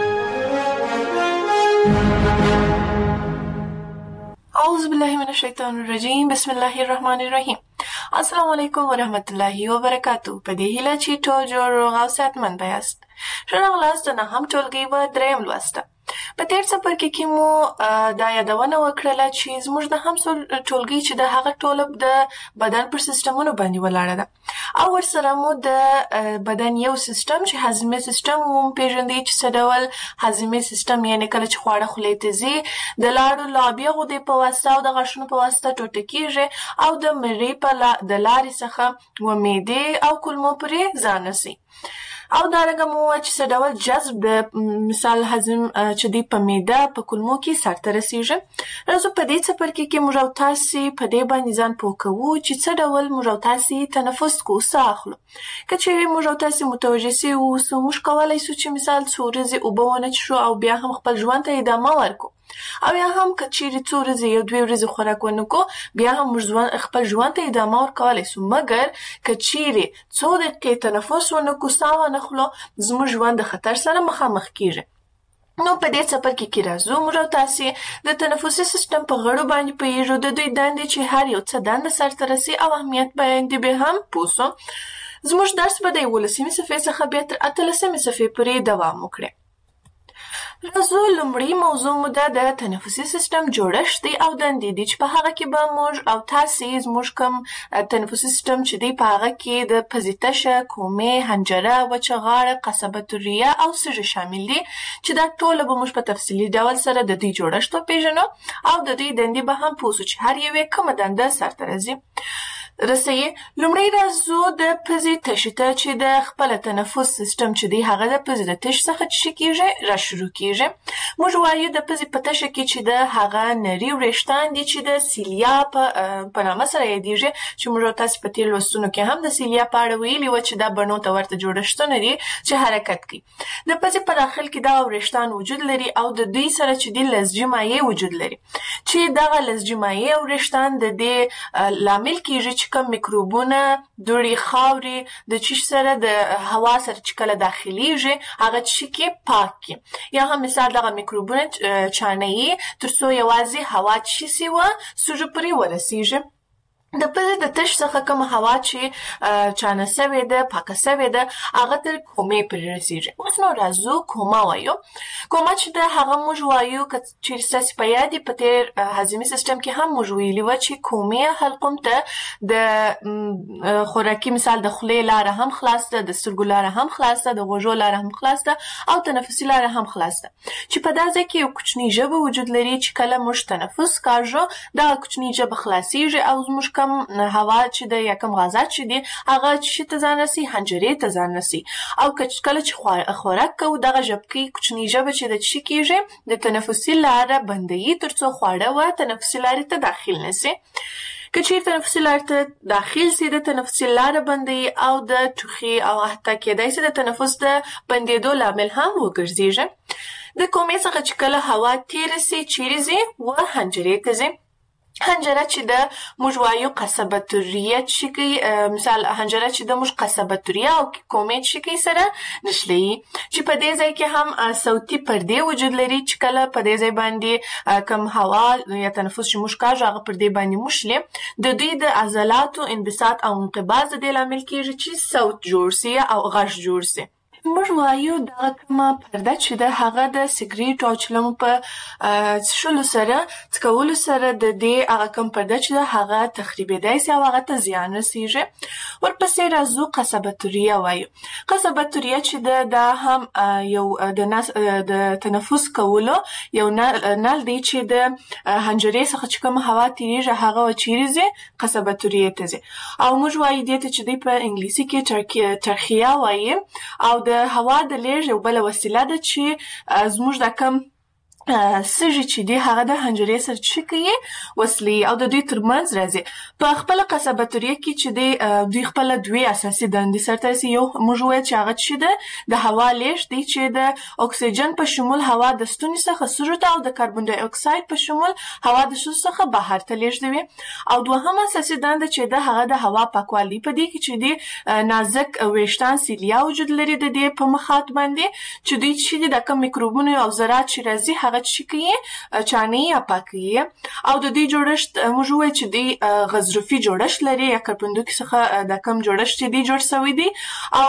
أعوذ بالله من الشیطان الرجیم بسم الله الرحمن الرحیم. السلام علیکم و رحمت الله و برکاته. په دې هیله چې ټول جوړ روغ او صحتمند یاست. ښه راغلاست د نهم ټولګي په دریم لوسته. په تیر څپرکي کې مو دا یادونه وکړله چې زموږ د هم ټولګي چې د هغه ټوله د بدن پر سیستمونو باندې ولاړه ده او ورسره مو د بدن یو سیستم چې هضمي سیستم مو پیژندی چې څه ډول هضمي سیستم یعنی کله چې خواړه خولې ته ځي د لاړو لابې غدې په واسطه او د غاښونو په واسطه ټوټه کیږي او د مرۍ په د لارې څخه و معدې او کولمو پورې ځان رسي. او دارنګه مو چې څه ډول جذب د مثال هضم چې دی په معده په کولمو کې سرته رسیږي. راځو په دې څپرکي کې موږ او تاسې په دې باندې ځان پوه کوو چې څه ډول موږ او تاسې تنفس کوو، ساه اخلو. که چیرې موږ او تاسې متوجه سوي اوسو، موږ کولی سو چې مثال څو ورځې اوبه ونه څښو او بیا هم خپل ژوند ته ادامه ورکړو، او یا هم که چیرې څو ورځې یو دوې ورځې خوراک ونه کړو بیا هم موږ خپل ژوند ته ادامه ورکولی سو. مګر که چیرې څو دقیقې تنفس ونه کړو، ساه ونه خلو، زموږ ژوند د خطر سره مخامخ کیږي. نو په دې څپرکي کې راځو موږ او تاسې د تنفسي سیستم په غړو باندې پوهیږو، د دوی دندې چې هر یو څه دنده سرته رسي او اهمیت باندې به هم پوه سو. زموږ درس به د 11مې صفحې څخه بیا تر 18مې صفحې پورې دوام وکړي. راځو لومړی موضوع مو د تنفسي سیستم جوړښت دی او دندې دي چې په هغه کې به موږ او تاسې زموږ کوم تنفسي سیستم چې دی په هغه کې د پزې تشه، کومې، حنجره، وچه غاړه، قصبة الریه او سږي شامل دي چې دا ټوله به موږ په تفصیلي ډول سره د دوی جوړښت وپېژنو او د دوی دندې به هم پوه سو چې هر یوې کومه دنده سرته رسي. لومړی راځو د پزې تشې ته چې د خپل تنفس سیستم چې دی هغه د پزې د تش څخه چې کیږي را شروع کیږي. موږ وایو د پزې په تشه کې چې د هغه نري وریښتان دي چې د سیلیا په نامه سره یادیږي، چې موږ تاسو په تیر لوستونو کې هم د سیلیا په اړه ویلي و چې دا بڼو ته ورته جوړښتونه دي چې حرکت کوي. د پزې په داخل کې دا وریښتان وجود لري او د دوی سره چې د لزجي مایع وجود لري چې دغه لزجي مایع او وریښتان د دې لامل کیږي چې کوم میکروبونه، دوړې، خاورې د چیش سره د هوا سره چې کله داخليږي هغه چې کې پاک کی، یا هم مثال دغه میکروبونه چانه‌ای ترڅو یوازې هوا چې سی و سوژه پرې ورسیږي. د پزې د تش څخه کوم هوا چې چانه سوې ده، پاکه سوې ده، هغه تر کومې پرې رسیږي. اوس نو راځو کومه وایو. کومه چې د هغه موږ وایو که چیرې ستاسې په یاد په تیر هضمي سیستم کې هم موږ ویلي وه چې کومې حلقوم ته د خوراکي مثال د خولې لاره هم خلاص ده، د سترګو لاره هم خلاص ده، د غوږو لاره هم خلاص ده او تنفسي لاره هم خلاص ده، چې په دا ځای کې یو کوچنی ژبه وجود لري چې کله موږ تنفس کاږو دغه کوچنی ژبه خلاصیږي او زموږ کم هوا چې د یا کم غازات چې دي هغه چې ته ځان رسي حنجرې ته ځان رسي. او کله چې خوراک کوو دغه ژبکې کوچنی ژبه چې د چی کیږي د تنفسي لاره بندوي ترڅو خواړه و تنفسي لارې ته داخل نشي. که چیرې تنفسي لارې ته داخل سي د تنفسي لاره بندوي او د ټوخي او حتی کېدای سي د تنفس د بندېدو لامل هم وګرځېږي. د کومې څخه چې کله هوا تېره سي چیرې ځي و حنجرې ته ځي. حنجره چې د موږ وایو قصبة الریه چې کوي، مثال حنجره چې د موږ قصبة الریه او کومې چې کوي سره نښلوي، چې په دې ځای کې هم صوتي پردې وجود لري چې کله په دې ځای باندې کم هوا یا تنفس چې موږ کاږو هغه پردې باندې موښلي، د دوی د عضلاتو انبساط او انقباض د دې لامل کیږي چې صوت جوړ سي او غږ جوړ سي. موږ وایو دغه کومه پرده چې د هغه د سګریټ او چلمو په څښلو سره څکولو سره د دې هغه کوم پرده چې د هغه تخریبېدای سي او هغه ته زیان رسیږي. ورپسې راځو قصبة الریه وایو. قصبة الریه چې دا هم یو د تنفس کولو یو نل دی چې د حنجرې څخه چې کومه هوا تیریږي هغه چیرې ځي قصبة الریه ته ځي. او موږ وایو دې ته چې دی په انګلیسي کې ترخیه وایي او د هوا د لیږد یو بله وسیله ده چې زموږ د کم سږي چې دي هغه د حنجرې سره چې کوي وصلي او د دوی ترمنځ راځي. په خپله قصبة الریه کې چې دوی خپله دوی اساسي دندې سرته رسي. یو موږ وویل چې هغه چې ده د هوا لیږد دی چې د اکسیجن په شمول هوا د ستوني څخه سږو ته او د کاربن ډای اکساید په شمول هوا د سږو څخه بهر ته لیږدوي. او دوهمه اساسي دنده چې ده هغه د هوا پاکوالی. په دې کې چې دي نازک ویښتان سیلیا وجود لري د دې په مخاط باندې چې دوی چې د کوم میکروبونو او ذرات چې راځي هغه چی کوي چانه یا پاکوي او د دې جوړښت موږ وایو چې دی غضروفي جوړښت لري یا کرپندوکي څخه د کم جوړښت دی جوړ شوی دی او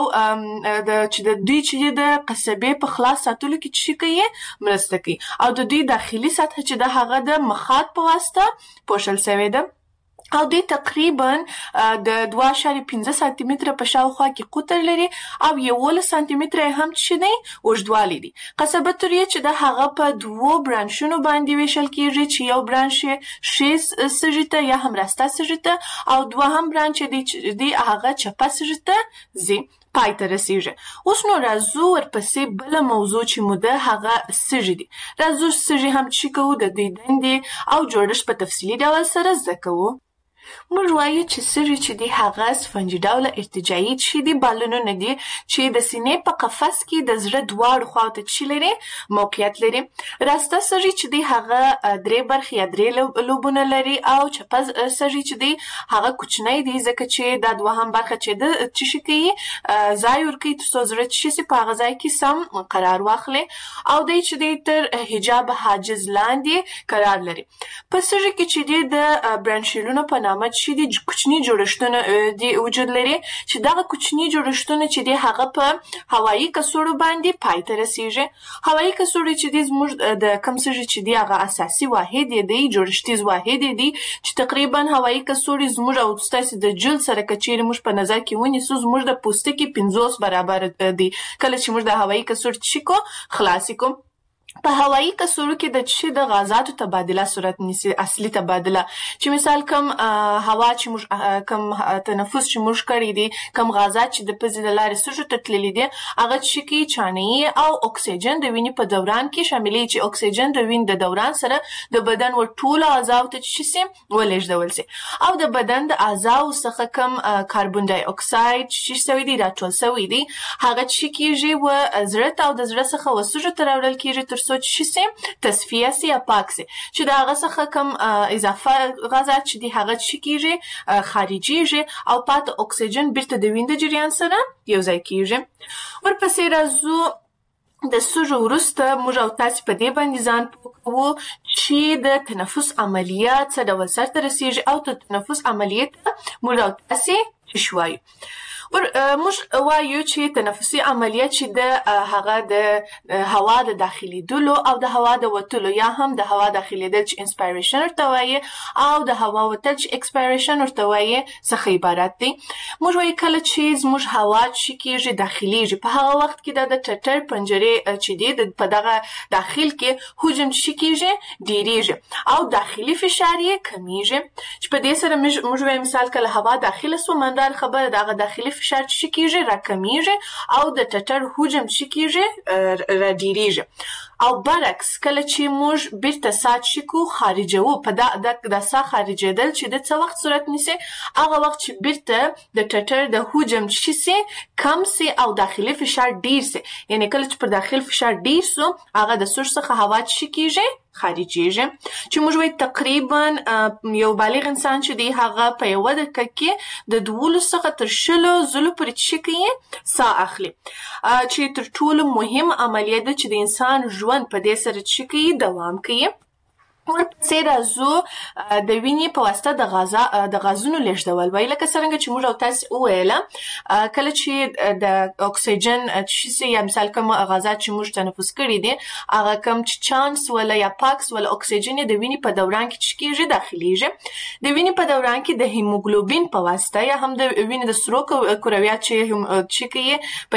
د چې د دوی چې د قصبې په خلاص ساتلو کې چی کوي مرسته کوي او د دوی داخلي سطح چې د هغه د مخاط په واسطه پوښل شوی ده او دوی تقریبا د 2.5 سانتي متره په شاوخوا کې قطر لري او 11 سانتي متره هم چې دی اوږدوالی دی. قصبه توریه چې د هغه په 2 برانشونو باندې ویشل کیږي چې یو برانش شیز سږي ته یا هم راسته سږي ته او دوهم برانش دی هغه چپه سږي ته ځي پای ته رسیږي. اوس نو راځو ورپسې بل موضوع چې مو ده هغه سږي دي. راځو سږي هم چې کوو د دوی دندې او جوړښت په تفصیلي ډول سره زده کوو. موږ وایو چې سږي چې دی هغه سفنجي ډوله ارتجاعي چې دی بالونونه دي چې د سینې په قفس کې د زړه دواړو خواو ته چې لري موقعیت لري. راسته سږي چې دی هغه 3 برخې یا 3 لوبونه لري او چپه سږي چې دی هغه کوچنی دی ځکه چې دا دوهم برخه چې د چې کوي ځای ورکوي ترڅو زړه چې په هغه ځای کې سم قرار واخلي او دی چې دی تر حجاب حاجز لاندې قرار لري. په سږي کې چې دی د برانشیلونو په نامه چې دی کوچني جوړښتونه دی وجود لري چې دغه کوچني جوړښتونه چې دی هغه په هوایي کڅوړو باندې پای ته رسیږي. هوایي کڅوړې چې دی زموږ د کوم سږي چې دی هغه اساسي واحد دی جوړښتیز واحد دی چې تقریبا هوایي کڅوړې زموږ او ستاسو د جلد سره کچېرې موږ په نظر کې ونیسو زموږ د پوستکي 50 برابر دی کله چې موږ د هوایي کڅوړې چیکو خلاص کو. په هوایي کڅوړو کې د چې د غازاتو تبادله صورت نیسي اصلي تبادله چې مثال کم هوا چې موږ کم تنفس چې موږ کړی دي کم غازات چې د پزې د لارې سږو ته تللي دي هغه چې کې چانې او اکسیجن د وینې په دوران کې شاملې چې اکسیجن د وینې د دوران سره د بدن ور ټولو اعضاو ته چې سي ولېږدول سي او د بدن د اعضاو څخه کم کاربن ډای اکساید چې سوي دي راټول سوي دي هغه چې کېږي و زړه او د زړه څخه وسوجو تر راوړل کېږي تر چې سي تصفیه سي یا پاک سي چې دا هغه څخه کم اضافه غازات چې دی هغه چې کیږي خارجيږي او پات اکسیجن بیرته د وینې د جریان سره یو ځای کیږي. ورپسې راځو د سږو وروسته موږ او تاسو په دې باندې ځان پوهوو چې د تنفس عملیات څه ډول سرته رسیږي او د تنفس عملیات موږ او تاسو شوایو. موږ وایو چې تنفسي عملیات چې د هغه د هوا د داخلي دلو او د هوا د وتلو یا هم د هوا داخلي دل چې انسپایریشن ورته وایي او د هوا وتل چې ایکسپایریشن ورته وایي څخه عبارت دي. موږ وایو کله چې زموږ هوا چې کېږي داخليږي په هغه وخت کې د ټټر پنجرې چې دی په دغه داخل کې حجم چې کېږي ډیریږي او داخلي فشار یې کمیږي چې په دې سره موږ وایو مثال کله هوا داخله سو مندار خبره دغه داخلي فشار چې کېږي راکمیږي او د ټټر حجم چې کېږي را ډیریږي او برعکس کله چې موږ بیرته سات شکو خارجو په د سا خارجېدل چې د څه وخت صورت نیسي هغه وخت چې بیرته د ټټر د حجم چې سي کم سي او داخلي فشار ډیر سي یعنی کله چې پر داخل فشار ډیر سو هغه د سور څخه هوا چې کېږي خارجيږي چې موږ وایو تقریبا یو بالغ انسان چې دی هغه په یو دقیقه کې د 12 څخه تر 20 ځلو پورې چې کوي ساه اخلي چې تر ټولو مهم عملیه ده چې د انسان ژوند په دې سره چې کوي دوام کوي. ورپسې راځو د وینې په واسطه د غازونو لیږدول وایي لکه څنګه چې موږ او تاسو وویله کله چې د اکسیجن چې یا مثال کوم غازات چې موږ تنفس کړي دي هغه کوم چې چانس ولا یا پاکس ولا اکسیجن د وینې په دوران کې چې کېږي داخليږي د وینې په دوران کې د هیموګلوبین په واسطه یا هم د وینې د سرو کرویات چې کوي په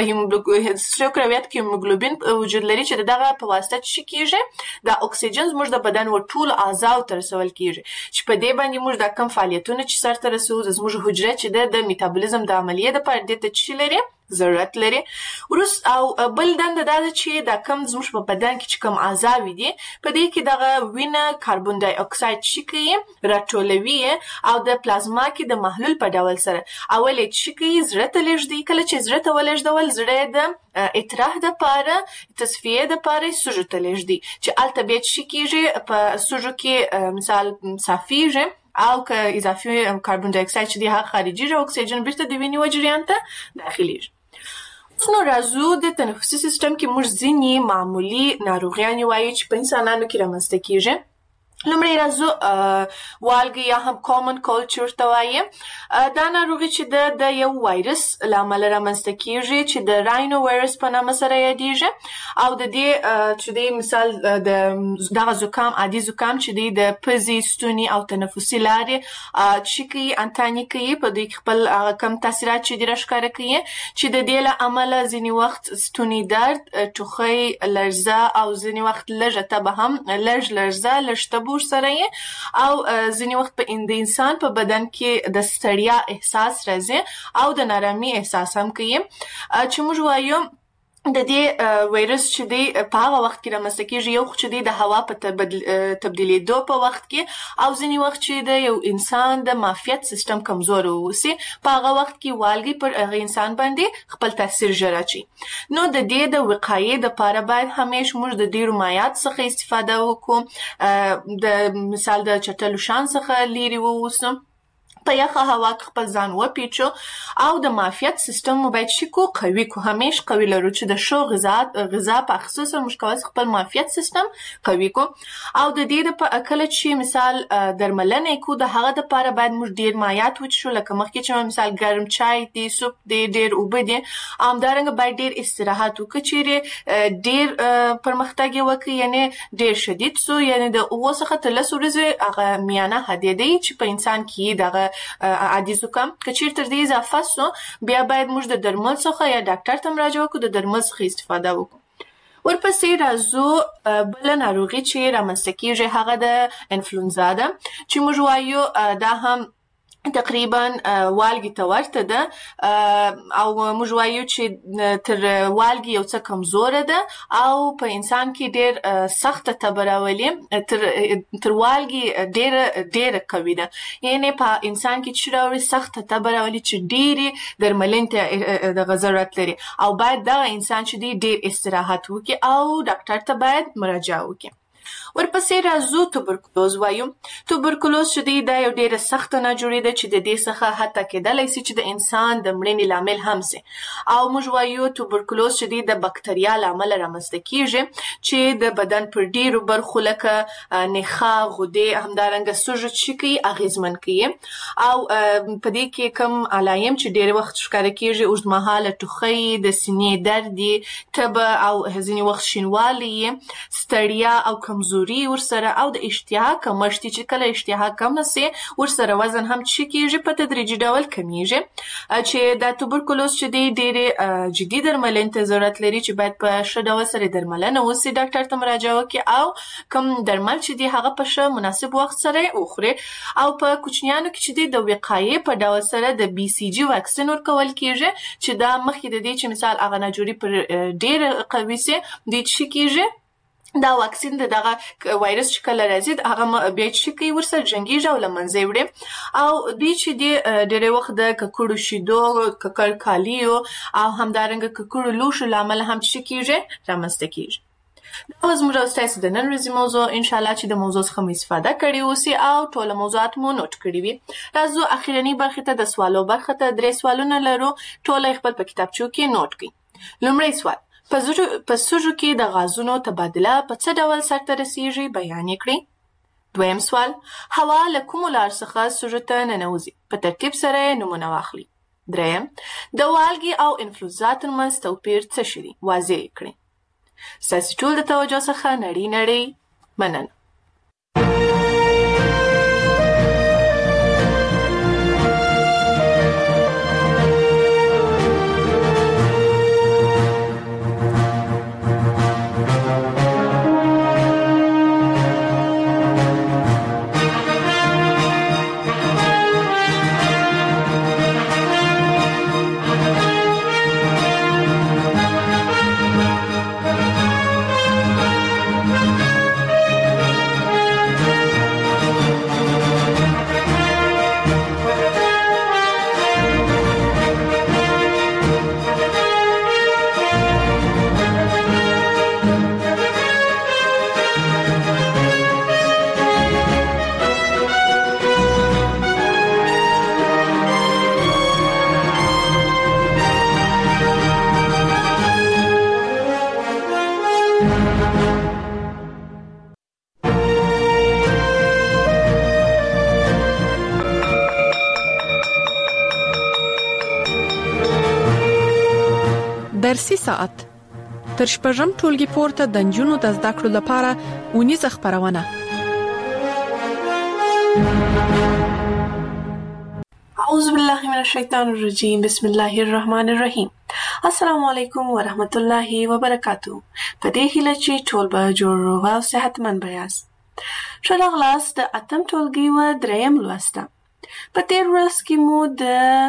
سرو کرویات کې هیموګلوبین وجود لري چې دغه په واسطه چې کېږي د اکسیجن زموږ د بدن ټول اعضاء ته رسول کیږي چې په دې باندې موږ د کم فعالیتونه چې سرته رسو زموږ حجره چې د میتابولیزم د عملیې د پاره د چې لري ضرورت لري. ورس او بل دنده دا چې د کم زموږ په بدن کې چې کم اعضاء دي په دې کې دغه وینه کاربن ډای اکساید چې کوي راټولوي او د پلازما کې د محلول په ډول سره اول چې کوي زړه ته لېږدي کله چې زړه ته ولېږدول زړه د اطراح د پاره تصفیه د پاره سږو ته لېږدي چې البته چې کېږي په سږو کې مثال صافیږي او که اضافي کاربن ډای اکساید چې د خارجي اکسیجن بیرته د وینې و جریان ته داخليږي. نو راځو د تنفسي سیستم کې موږ ځینې معمولی ناروغیان وایو چې په انسانانو کې رامنځته کیږي. لومړی راځو والګي یا هم کامن کولډ چې ورته وایي. دا ناروغي چې د یو وایرس له امله رامنځته کیږي چې د راینو وایرس په نامه سره یادیږي او د دې چې د مثال د دغه زکام عادي زکام چې د پزې ستوني او تنفسي لارې چې کوي انتاني کوي په دې خپل کم تاثیرات چې د راښکاره کوي چې د دې له امله ځینې وخت ستوني درد ټوخی لړزه او ځینې وخت لږه تبه هم لړزه لږ تبه سره او ځینې وخت په انسان په بدن کې د ستړیا احساس راځي او د نارامي احساس هم کوي چې موږ وایو د دې وایرس چې دی په هغه وخت کې رامنځته کیږي یو چې دی د هوا په تبدیلېدو په وخت کې او ځینې وخت چې د یو انسان د معافیت سیستم کمزور ووسي په هغه وخت کې والګي پر هغه انسان باندې خپل تاثیر ژر اچي. نو د دې د وقایې لپاره باید همیشه موږ د ډیرو مایعات څخه استفاده وکړو، د مثال د چټلو شان څخه لري ووسو، په یخه هوا کې خپل ځان وپیچو او د معافیت سیستم مو باید شکو قوي کو، همیشه قوي لرو چې د شو غذا په خصوص موږ کولی خپل معافیت سیستم قوي کو. او د دې په کله چې مثال درملنه کو د هغه د لپاره باید موږ ډیر مایعات وڅښو، لکه مخکې چې مثال ګرم چای دی، سوپ دی، ډیر اوبه دي. همدارنګه باید ډیر استراحت وکړو چې ډیر پرمختګ وکړي، یعنی ډیر شدید سو، یعنی د 9 څخه تر 10 ورځې هغه میانه حدیدي چې په انسان کې دغه عادي زکام کچیر تر دې اضافه سو بیا باید موږ د درمل څخه یا ډاکټر ته مراجعه وکړو، د درمل څخه استفاده وکړو. ورپسې راځو بل ناروغي چې رامنځته کیږي هغه د انفلونزا ده چې موږ وایو دا هم تقریبا والګي ته ورته ده او موږ وایو چې تر والګي یو څه کمزوره ده او په انسان کې ډېر سخته تبه راولي، تر والګي ډېره قوي ده، یعنی په انسان کې چې راوړي سخته تبه راولي چې ډېرې درملنې ته دغه ضرورت لري او باید دغه انسان چې دی ډېر استراحت وکړي او ډاکټر ته باید مراجعه وکړي. ورپسې راځو توبرکلوز وایو. توبرکلوز چې دی دا یو ډیره سخت ناجوړي ده چې د دې څخه حتی کېدلی شي چې د انسان د مړینې لامل هم سي او موږ وایو توبرکلوز چې دی د بکتریا لامل رامنځته کیږي چې د بدن پر ډیرو برخو لکه نخاع، غدې، همدارنګه سوژه چې کوي اغیزمن کوي او په دې کې کم علایم چې ډیر وخت ښکاره کیږي اوږدمهاله ټوخی، د سینې درد، تبه او ځینې وخت شینوالی، ستړیا او کمزوري ورسره او د اشتها کمښت چې کله اشتها کم سي ورسره وزن هم چې کیږي په تدریجي ډول کمیږي چې د توبرکلوز چې دی ډېر جدي درملنې ته ضرورت لري چې باید په ښه ډول سره درملنه وسي، ډاکټر ته مراجعه وکړي او کوم درمل چې دی هغه په ښه مناسب وخت سره وخوري او په کوچنیانو کې چې دی د وقایې په ډول سره د بي سي جي واکسین ورکول کیږي چې دا مخکې د دې چې مثال هغه ناجوړي پر ډېر قوي سي دی چې کیږي دا واکسین دغه وایرس چې کله راځي هغه بیا چې کوي ورسره جنګیږي او له منځه وړي او دوی چې د ډېری وخت د ککړو شیدو، ککړ کالیو او همدارنګه ککړو لوښو له امله هم چې کیږي رامنځته کیږي. دا زموږ او ستاسو د نن ورځې موضوع، انشاءالله چې د موضوع څخه مو استفاده کړې اوسي او ټول موضوعات مو نوٹ کړي وي. راځو اخیرنۍ برخې ته د سوالو برخه ته 3 سوالونه لرو، ټول خپل په کتابچو کې نوٹ کړئ. لومړی سوال: په سږو کې د غازونو تبادله په څه ډول سرته رسیږي بیان یې کړئ. دویم سوال: هوا له کومو لارو څخه سږو ته ننوځي؟ په ترتیب سره یې نومونه واخلئ. دریم: د والګي او انفلونزا ترمنځ توپیر څه شی دی؟ واضح یې کړئ. ستاسو ټول د توجه څخه نړۍ مننه. درسي ساعت تر شپږم ټولګي پورته د نجونو د زده کړو لپاره اونیزه خپرونه. اعوذ بالله من الشیطان الرجیم. بسم الله الرحمن الرحیم. السلام علیکم ورحمت الله وبرکاتہ. په دې هیله چې ټول به جوړ روغ او صحتمند یاست. ښه راغلاست د اتم ټولګي و دریم لوسته. په تیر ورځ کې مو د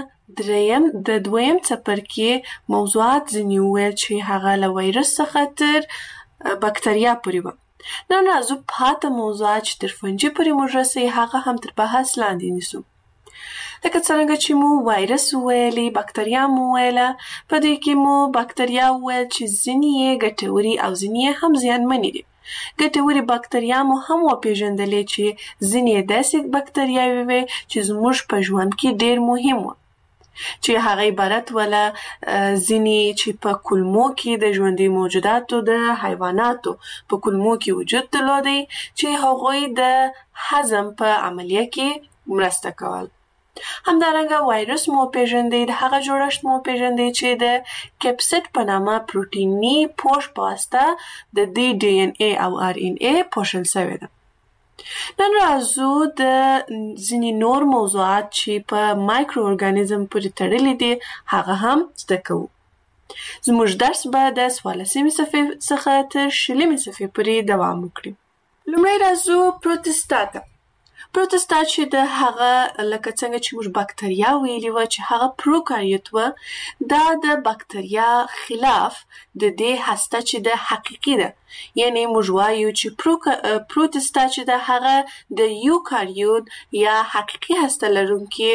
دویم څپرکي موضوعات ځینې وویل چې هغه له وایرس څخه تر بکتریا پورې وه. نن راځو پاته موضوعات چې تر فنجي پورې موږ رسوي هغه هم تر بحث لاندې نیسو. لکه څرنګه چې مو وایرس وویلې، بکتریا مو وویله. په دې کې مو بکتریا وویل چې ځینې یې ګټورې او ځینې یې هم زیانمنې دي. ګټورې بکتریا مو هم وپېژندلې چې ځینې یې داسې بکتریاوې وې چې زموږ په ژوند کې ډېر مهم وه، چې هغه عبارت وله ځینې چې په کولمو کې د ژوندي موجوداتو د حیواناتو په کولمو کې وجود درلودی چې هغوی د هضم په عملیه کې مرسته کول. همدارنګه وایرس مو پیژندې، د هغه جوړښت مو پیژندې چې د کیپسیډ په نامه پروتیني پوښ په واسطه د دې ډي ان اے او ار ان اے پوښل شوی ده. نن راځو د ځینې نور موضوعات چې په مایکرو ارګانیزم پورې تړلي دي هغه هم زده کوو. زموږ درس به د 14مې صفحې څخه تر 20مې صفحې پورې دوام وکړي. لومړی راځو پروتستا ته. پروتستا چې د هغه لکه څنګه چې موږ بکتریا ویلي وه چې هغه پروکاریوت وه، دا د بکتریا خلاف د دې هسته چې د حقیقي ده، یعنی موږ وایو چې پروتستا چې د هغه د یوکاریوت یا حقیقي هسته لرونکي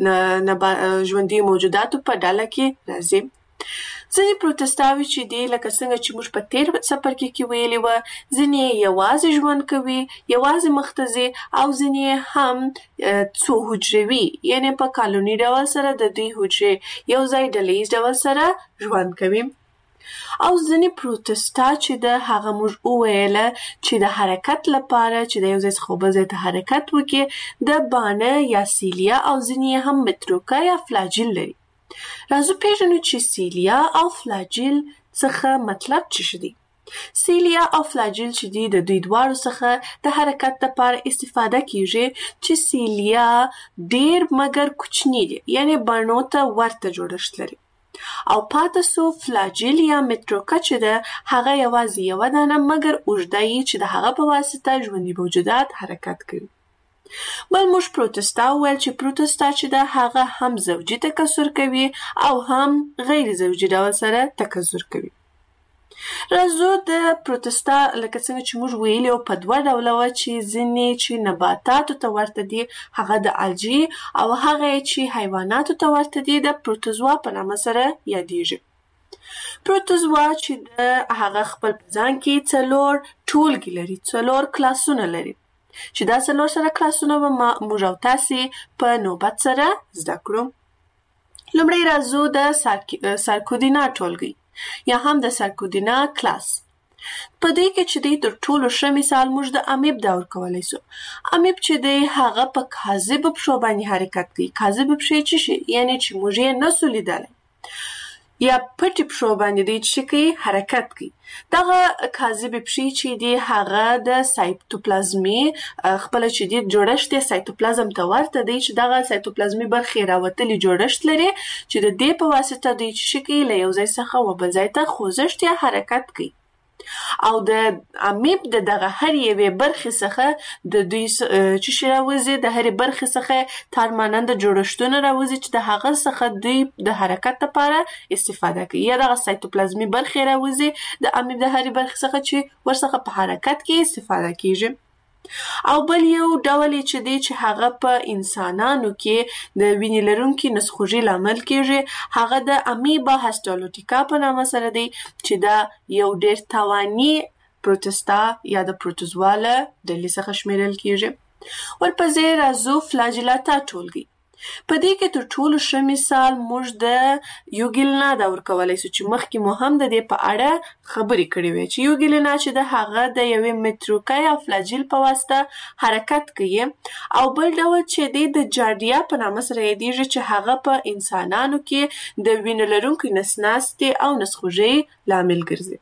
ژوندي موجوداتو په ډله کې راځي. ځینې پروتستاوي چې دي لکه څنګه چې موږ په تیر څپرکي کې ویلي وه، ځینې یوازې ژوند کوي، یوازې مخته ځي، او ځینې هم څو حجروي، یعنی په کالوني ډول سره د دوی حجرې یو ځای ډلیز ډول سره ژوند کوي. او ځینې پروتستا چې د هغه موږ وویله چې د حرکت لپاره چې د یو ځای څخه بل ځای ته حرکت وکړي د بانه یا سیلیا او ځینې هم متروکه یا فلاجیل لري. راځو پیژنو چې سیلیا او فلاجیل څخه مطلب څه دي. سیلیا او فلاجیل چې دي د دوی دواړو څخه د حرکت لپاره استفاده کیږي چې سیلیا ډیر مګر کوچنی دي، یعنی بڼو ته ورته جوړښت لري، او پاتې سو فلاجیل یا متروکه چې ده هغه یوازې یوه دانه مګر اوږده یي چې د هغه په واسطه ژوندي موجودات حرکت کوي. بل موږ پروتستا وویل چې پروتستا چې ده هغه هم زوجي تکثر کوي او هم غیر زوجي ډول سره تکثر کوي. راځو د پروتستا لکه څنګه چې موږ ویلي په دوه ډوله وه چې ځینې چې نباتاتو ته ورته دي هغه د الجی او هغه چې حیواناتو ته ورته دي د پروتوزوا په نامه سره یادیږي. پروتوزوا چې هغه خپل په ځان کې 4 ټولګي لري، 4 کلاسونه لري، چې دا 4 سره کلاسونه به موږ او تاسې په نوبت سره زده کړو. لومړی راځو د سارکودینا ټولګي یا هم د سارکودینا کلاس. په دې کې چې دی تر ټولو ښه مثال موږ د امیب دور کولی سو. امیب چې دی هغه په کاذبو پښو باندې حرکت کوي. کاذبو پښې څه شي؟ یعنی چې موږ یې نسو لیدلی، یا پټې پښو باندې دی چې کوي حرکت کوي. دغه کاذبې پښې چې دی هغه د سایتوپلازمي خپله چې دی جوړښت یې سایتوپلازم ته ورته دی چې دغه سایتوپلازمي برخې راوتلي جوړښت لري چې د دې په واسطه دوی چې کوي له یو ځای څخه و بل ځای ته خوځښت یا حرکت کوي. او د امیب د دغه هر یوې برخې څخه د دوی چې شي راوځي، د هرې برخې څخه تارماننده جوړښتونه راوځي چې د هغه څخه دوی د حرکت لپاره استفاده کوي، یا دغه سایتوپلازمي برخې راوځي د امیب د هرې برخې څخه چې ورڅخه په حرکت کې استفاده کیږي. او بل یو ډول چې دی چې هغه په انسانانو کې د وینې لرونکي نسخوږي لامل کیږي، هغه د امیبا هسټالوټیکا په نامه سره دی چې دا یو ډیر توانی پروتستا یا د پروتوزوا له ډلې څخه شمیرل کیږي. ورپسې راځو فلاجیلاتا ټولګي. په دې کې تر ټولو ښه مثال موږ د یوګیلنا دا ورکولی سو چې مخکې مو هم د دې په اړه خبرې کړې وې چې یوګیلنا چې د هغه د یوې متروکۍ او فلاجیل په واسطه حرکت کوي او بل ډول چې د جارډیا په نامه سره یادیږي چې هغه په انسانانو کې د وینې لرونکي نسناستې او نسخوږۍ لامل ګرځي.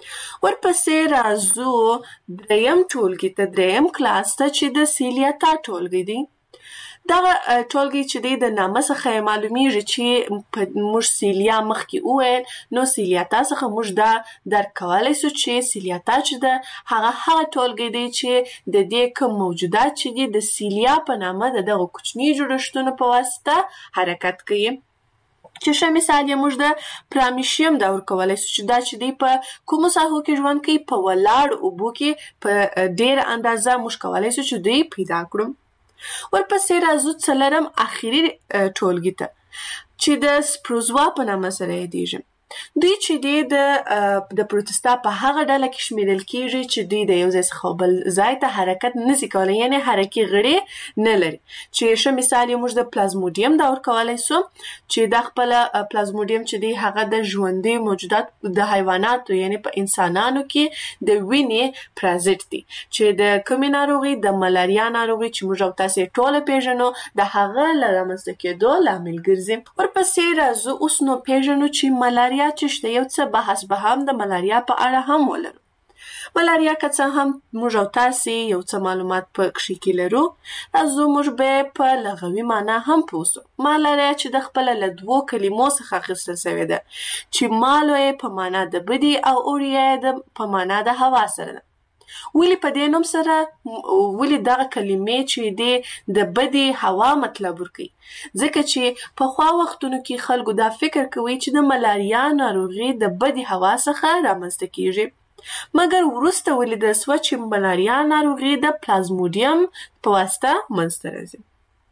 ورپسې راځو دریم ټولګي ته، دریم کلاس ته چې د سیلیاتا ټولګي دی. دغه ټولګي چې د نامه څخه معلومیږي چې موږ سیلیا مخکې وویل، نو سیلیاتا څخه موږ دا درک کولی سو چې سیلیاتا چې ده هغه ټولګي دی چې د دې کوم موجودات چې دي د سیلیا په نامه د دغه کوچني جوړښتونو په واسطه حرکت کوي. چې ښه مثال یې موږ د پرامیشیم دا ورکولی سو چې دا چې دی په کومو ساحو کې ژوند کوي، په ولاړ اوبو کې په ډېره اندازه موږ کولی سو چې دوی پیدا کړو. ورپسې راځو څلورم اخري ټولګي ته چې د سپروزوا په نامه سره یادیږي. دوی چې دی د پروتستا په هغه ډله کې شمیرل کیږي چې دوی د یو ځای څخه بل ځای ته حرکت نشي کولی، یعنی حرکي غړي نه لري. چې ښه مثال یې موږ د پلازموډیم دا ورکولی سو چې دا خپله پلازموډیم چې دی هغه د ژوندي موجودات د حیواناتو یعنی په انسانانو کې د وینې پرازیت دی چې د کومې ناروغي، د ملاریا ناروغي چې موږ او تاسې ټوله پیژنو د هغه له رامنځته کېدو لامل ګرځي. ورپسې راځو اوس نو پیژنو چې ملاریا چې شته، یو څه بحث به هم د ملاریا په اړه هم ولرو. ملاریا که څه هم موږ او تاسې یو څه معلومات په کښې کې لرو، راځو موږ به په لغوي معنا هم پوه سو. ملاریا چې د خپله له دوو کلمو څخه اخیستل سوې ده چې مالو یې په معنا د بدي او اوریا یې په معنا د هوا سره ده. ولې په دې نوم سره، ولې دغه کلمې چې دی د بدي هوا مطلب ورکوي؟ ځکه چې پخوا وختونو کې خلکو دا فکر کوي چې د ملاریا ناروغي د بدي هوا څخه رامنځته کیږي، مګر وروسته ولیدل سوه چې ملاریا ناروغي د پلازموډیم په واسطه منځته راځي.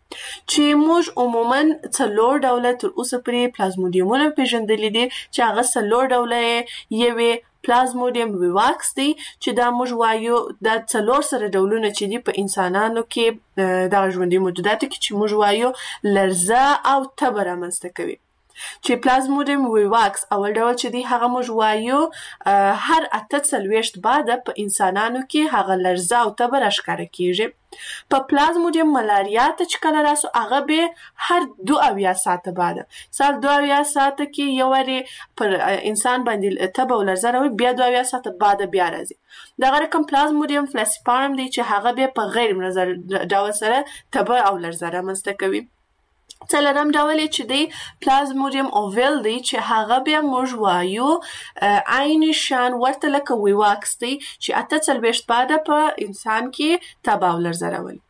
چې موږ عموما 4 ډوله تر اوسه پورې پلازموډیمونه پیژندلي دي چې هغه 4 ډوله یې پلازموډیم ویواکس دی چې دا موږ وایو دا 4 سره ډولونه چې دي په انسانانو کې دغه ژوندي موجوداتو کې چې موږ وایو لرزه او تبه رامنځته کوي. چې پلازموډیم ویواکس اول ډول چې دی هغه موږ وایو هر 48 بعده په انسانانو کې هغه لرزه او تبه راښکاره کیږي. په پلازموډیم ملاریا ته چې کله راسو هغه به هر 72 ساعته بعده، سال 72 ساعته کې یو وارې پر انسان باندې تبه او لرزه راوړي، بیا 72 ساعته بعده بیا راځي. دغه رقم پلازموډیم فلاسیپارم دی چې هغه به په غیر منظم ډول سره تبه او لرزه رامنځته کوي. څلورم ډول چې دی پلازموډیم اوویل دی چې هغه بیا موږ وایو عین شان ورته لکه ویواکس دی چې 48 بعده په انسان کې تبه او لرزه راولي.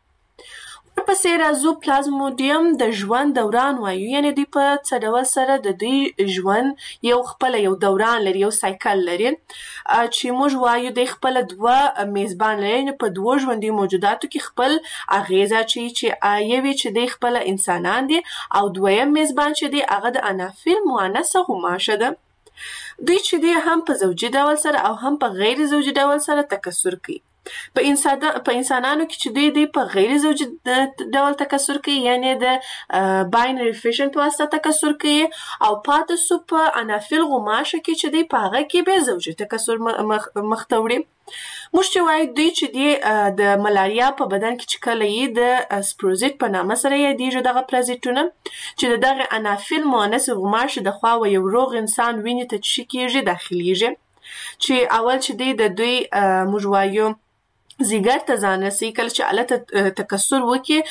ورپسې راځو پلازموډیم د ژوند دوران وایو، یعنی دوی په څه ډول سره د دوی ژوند یو خپله یو دوران لري، یو سایکل لري چې موږ وایو دوی خپله 2 میزبان لري، یعنی په 2 ژوندي موجوداتو کې خپل اغیزه چې یوې چې دوی خپله انسانان دي او دویم میزبان چې دی هغه د انافیل مؤنثه غوماشه ده. دوی چې دی هم په زوجي ډول سره او هم په غیر زوجي ډول سره تکثر کوي. په انسانانو کې چې دی په غیر زوجي ډول تکثر کوي، یعنی د باینری فیشن په واسطه تکثر کوي، او پاتې سو په انافیل غوماشه کې چې دی په هغه کې به زوجي تکثر مخته وړي. موږ چې وایو دوی چې دی د ملاریا په بدن کې چې کله یې د سپروزیت په نامه سره یادیږي دغه پلازیتونه چې دغه انافیل مؤنث غوماشه د خوا و یو روغ انسان وینې ته چې کیږي داخليږي، چې اول چې دی د دوی موږ وایو زیګر ته ځان رسي، کله چې الته تکثر وکړي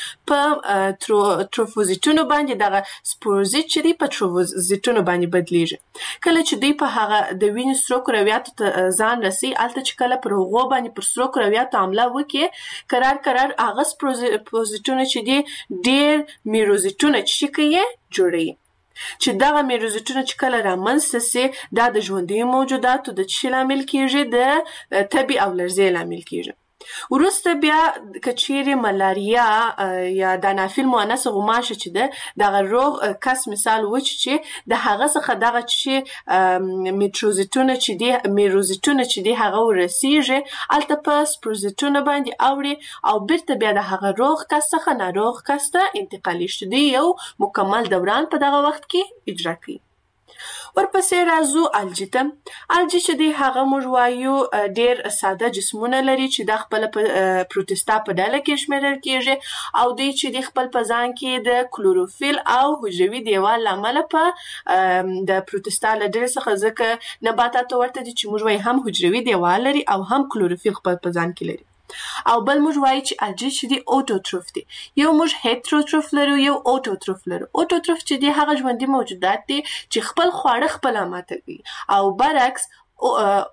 په تروفوزیتونو باندې دغه سپوروزیت چې دی په تروفوزیتونو باندې بدلیږي. کله چې دوی په هغه د وینې سرو کرویاتو ته ځان رسي، الته چې کله پر هغو باندې پر سرو کرویاتو حمله وکړي قرار هغه سپوروزیتونه چې دی ډیر میروزیتونه چې کوي جوړوي، چې دغه میروزیتونه چې کله رامنځته سي دا د ژوندیو موجوداتو د څه لامل کیږي؟ د تبې او لرزې لامل کیږي. وروسته بیا کچېرې ملاریا یا د انافیل مؤنث غوماشه چې ده دغه روغ کس مثال وچ چې د هغه څخه دغه چې میروزیټونه چې دي هغه ورسیږي الته په سپروزیټونه باندې اوړي او بیرته بیا د هغه روغ کس څخه ناروغ کس ته انتقالي شي دی یو مکمل دوران په دغه وخت کې اجرا کوي. ورپسې راځو الجی ته. الجی چې دی هغه موږ وایو ډیر ساده جسمونه لري چې د خپل پروتستا په ډله کې شمیرل کیږي او دوی چې د خپل په ځان کې د کلوروفیل او حجروي دیوال لامل په د پروتستا له ډلې څخه ځکه نباتات ورته دي چې موږ وایو هم حجروي دیوال لري او هم کلوروفیل خپل په ځان کې لري. او بل موږ وایو چې الجی چې دی اوټوټروف دي. یو موږ هیټروټروف لرو یو اوټوټروف لرو. اوټوټروف چې دی هغه ژوندي موجودات دي چې خپل خواړه خپل ماتوي او برعکس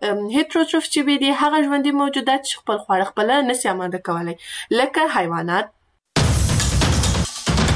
هیټروټروف چې دی هغه ژوندي موجودات چې خپل خواړه خپل نشي آماده کولای لکه حیوانات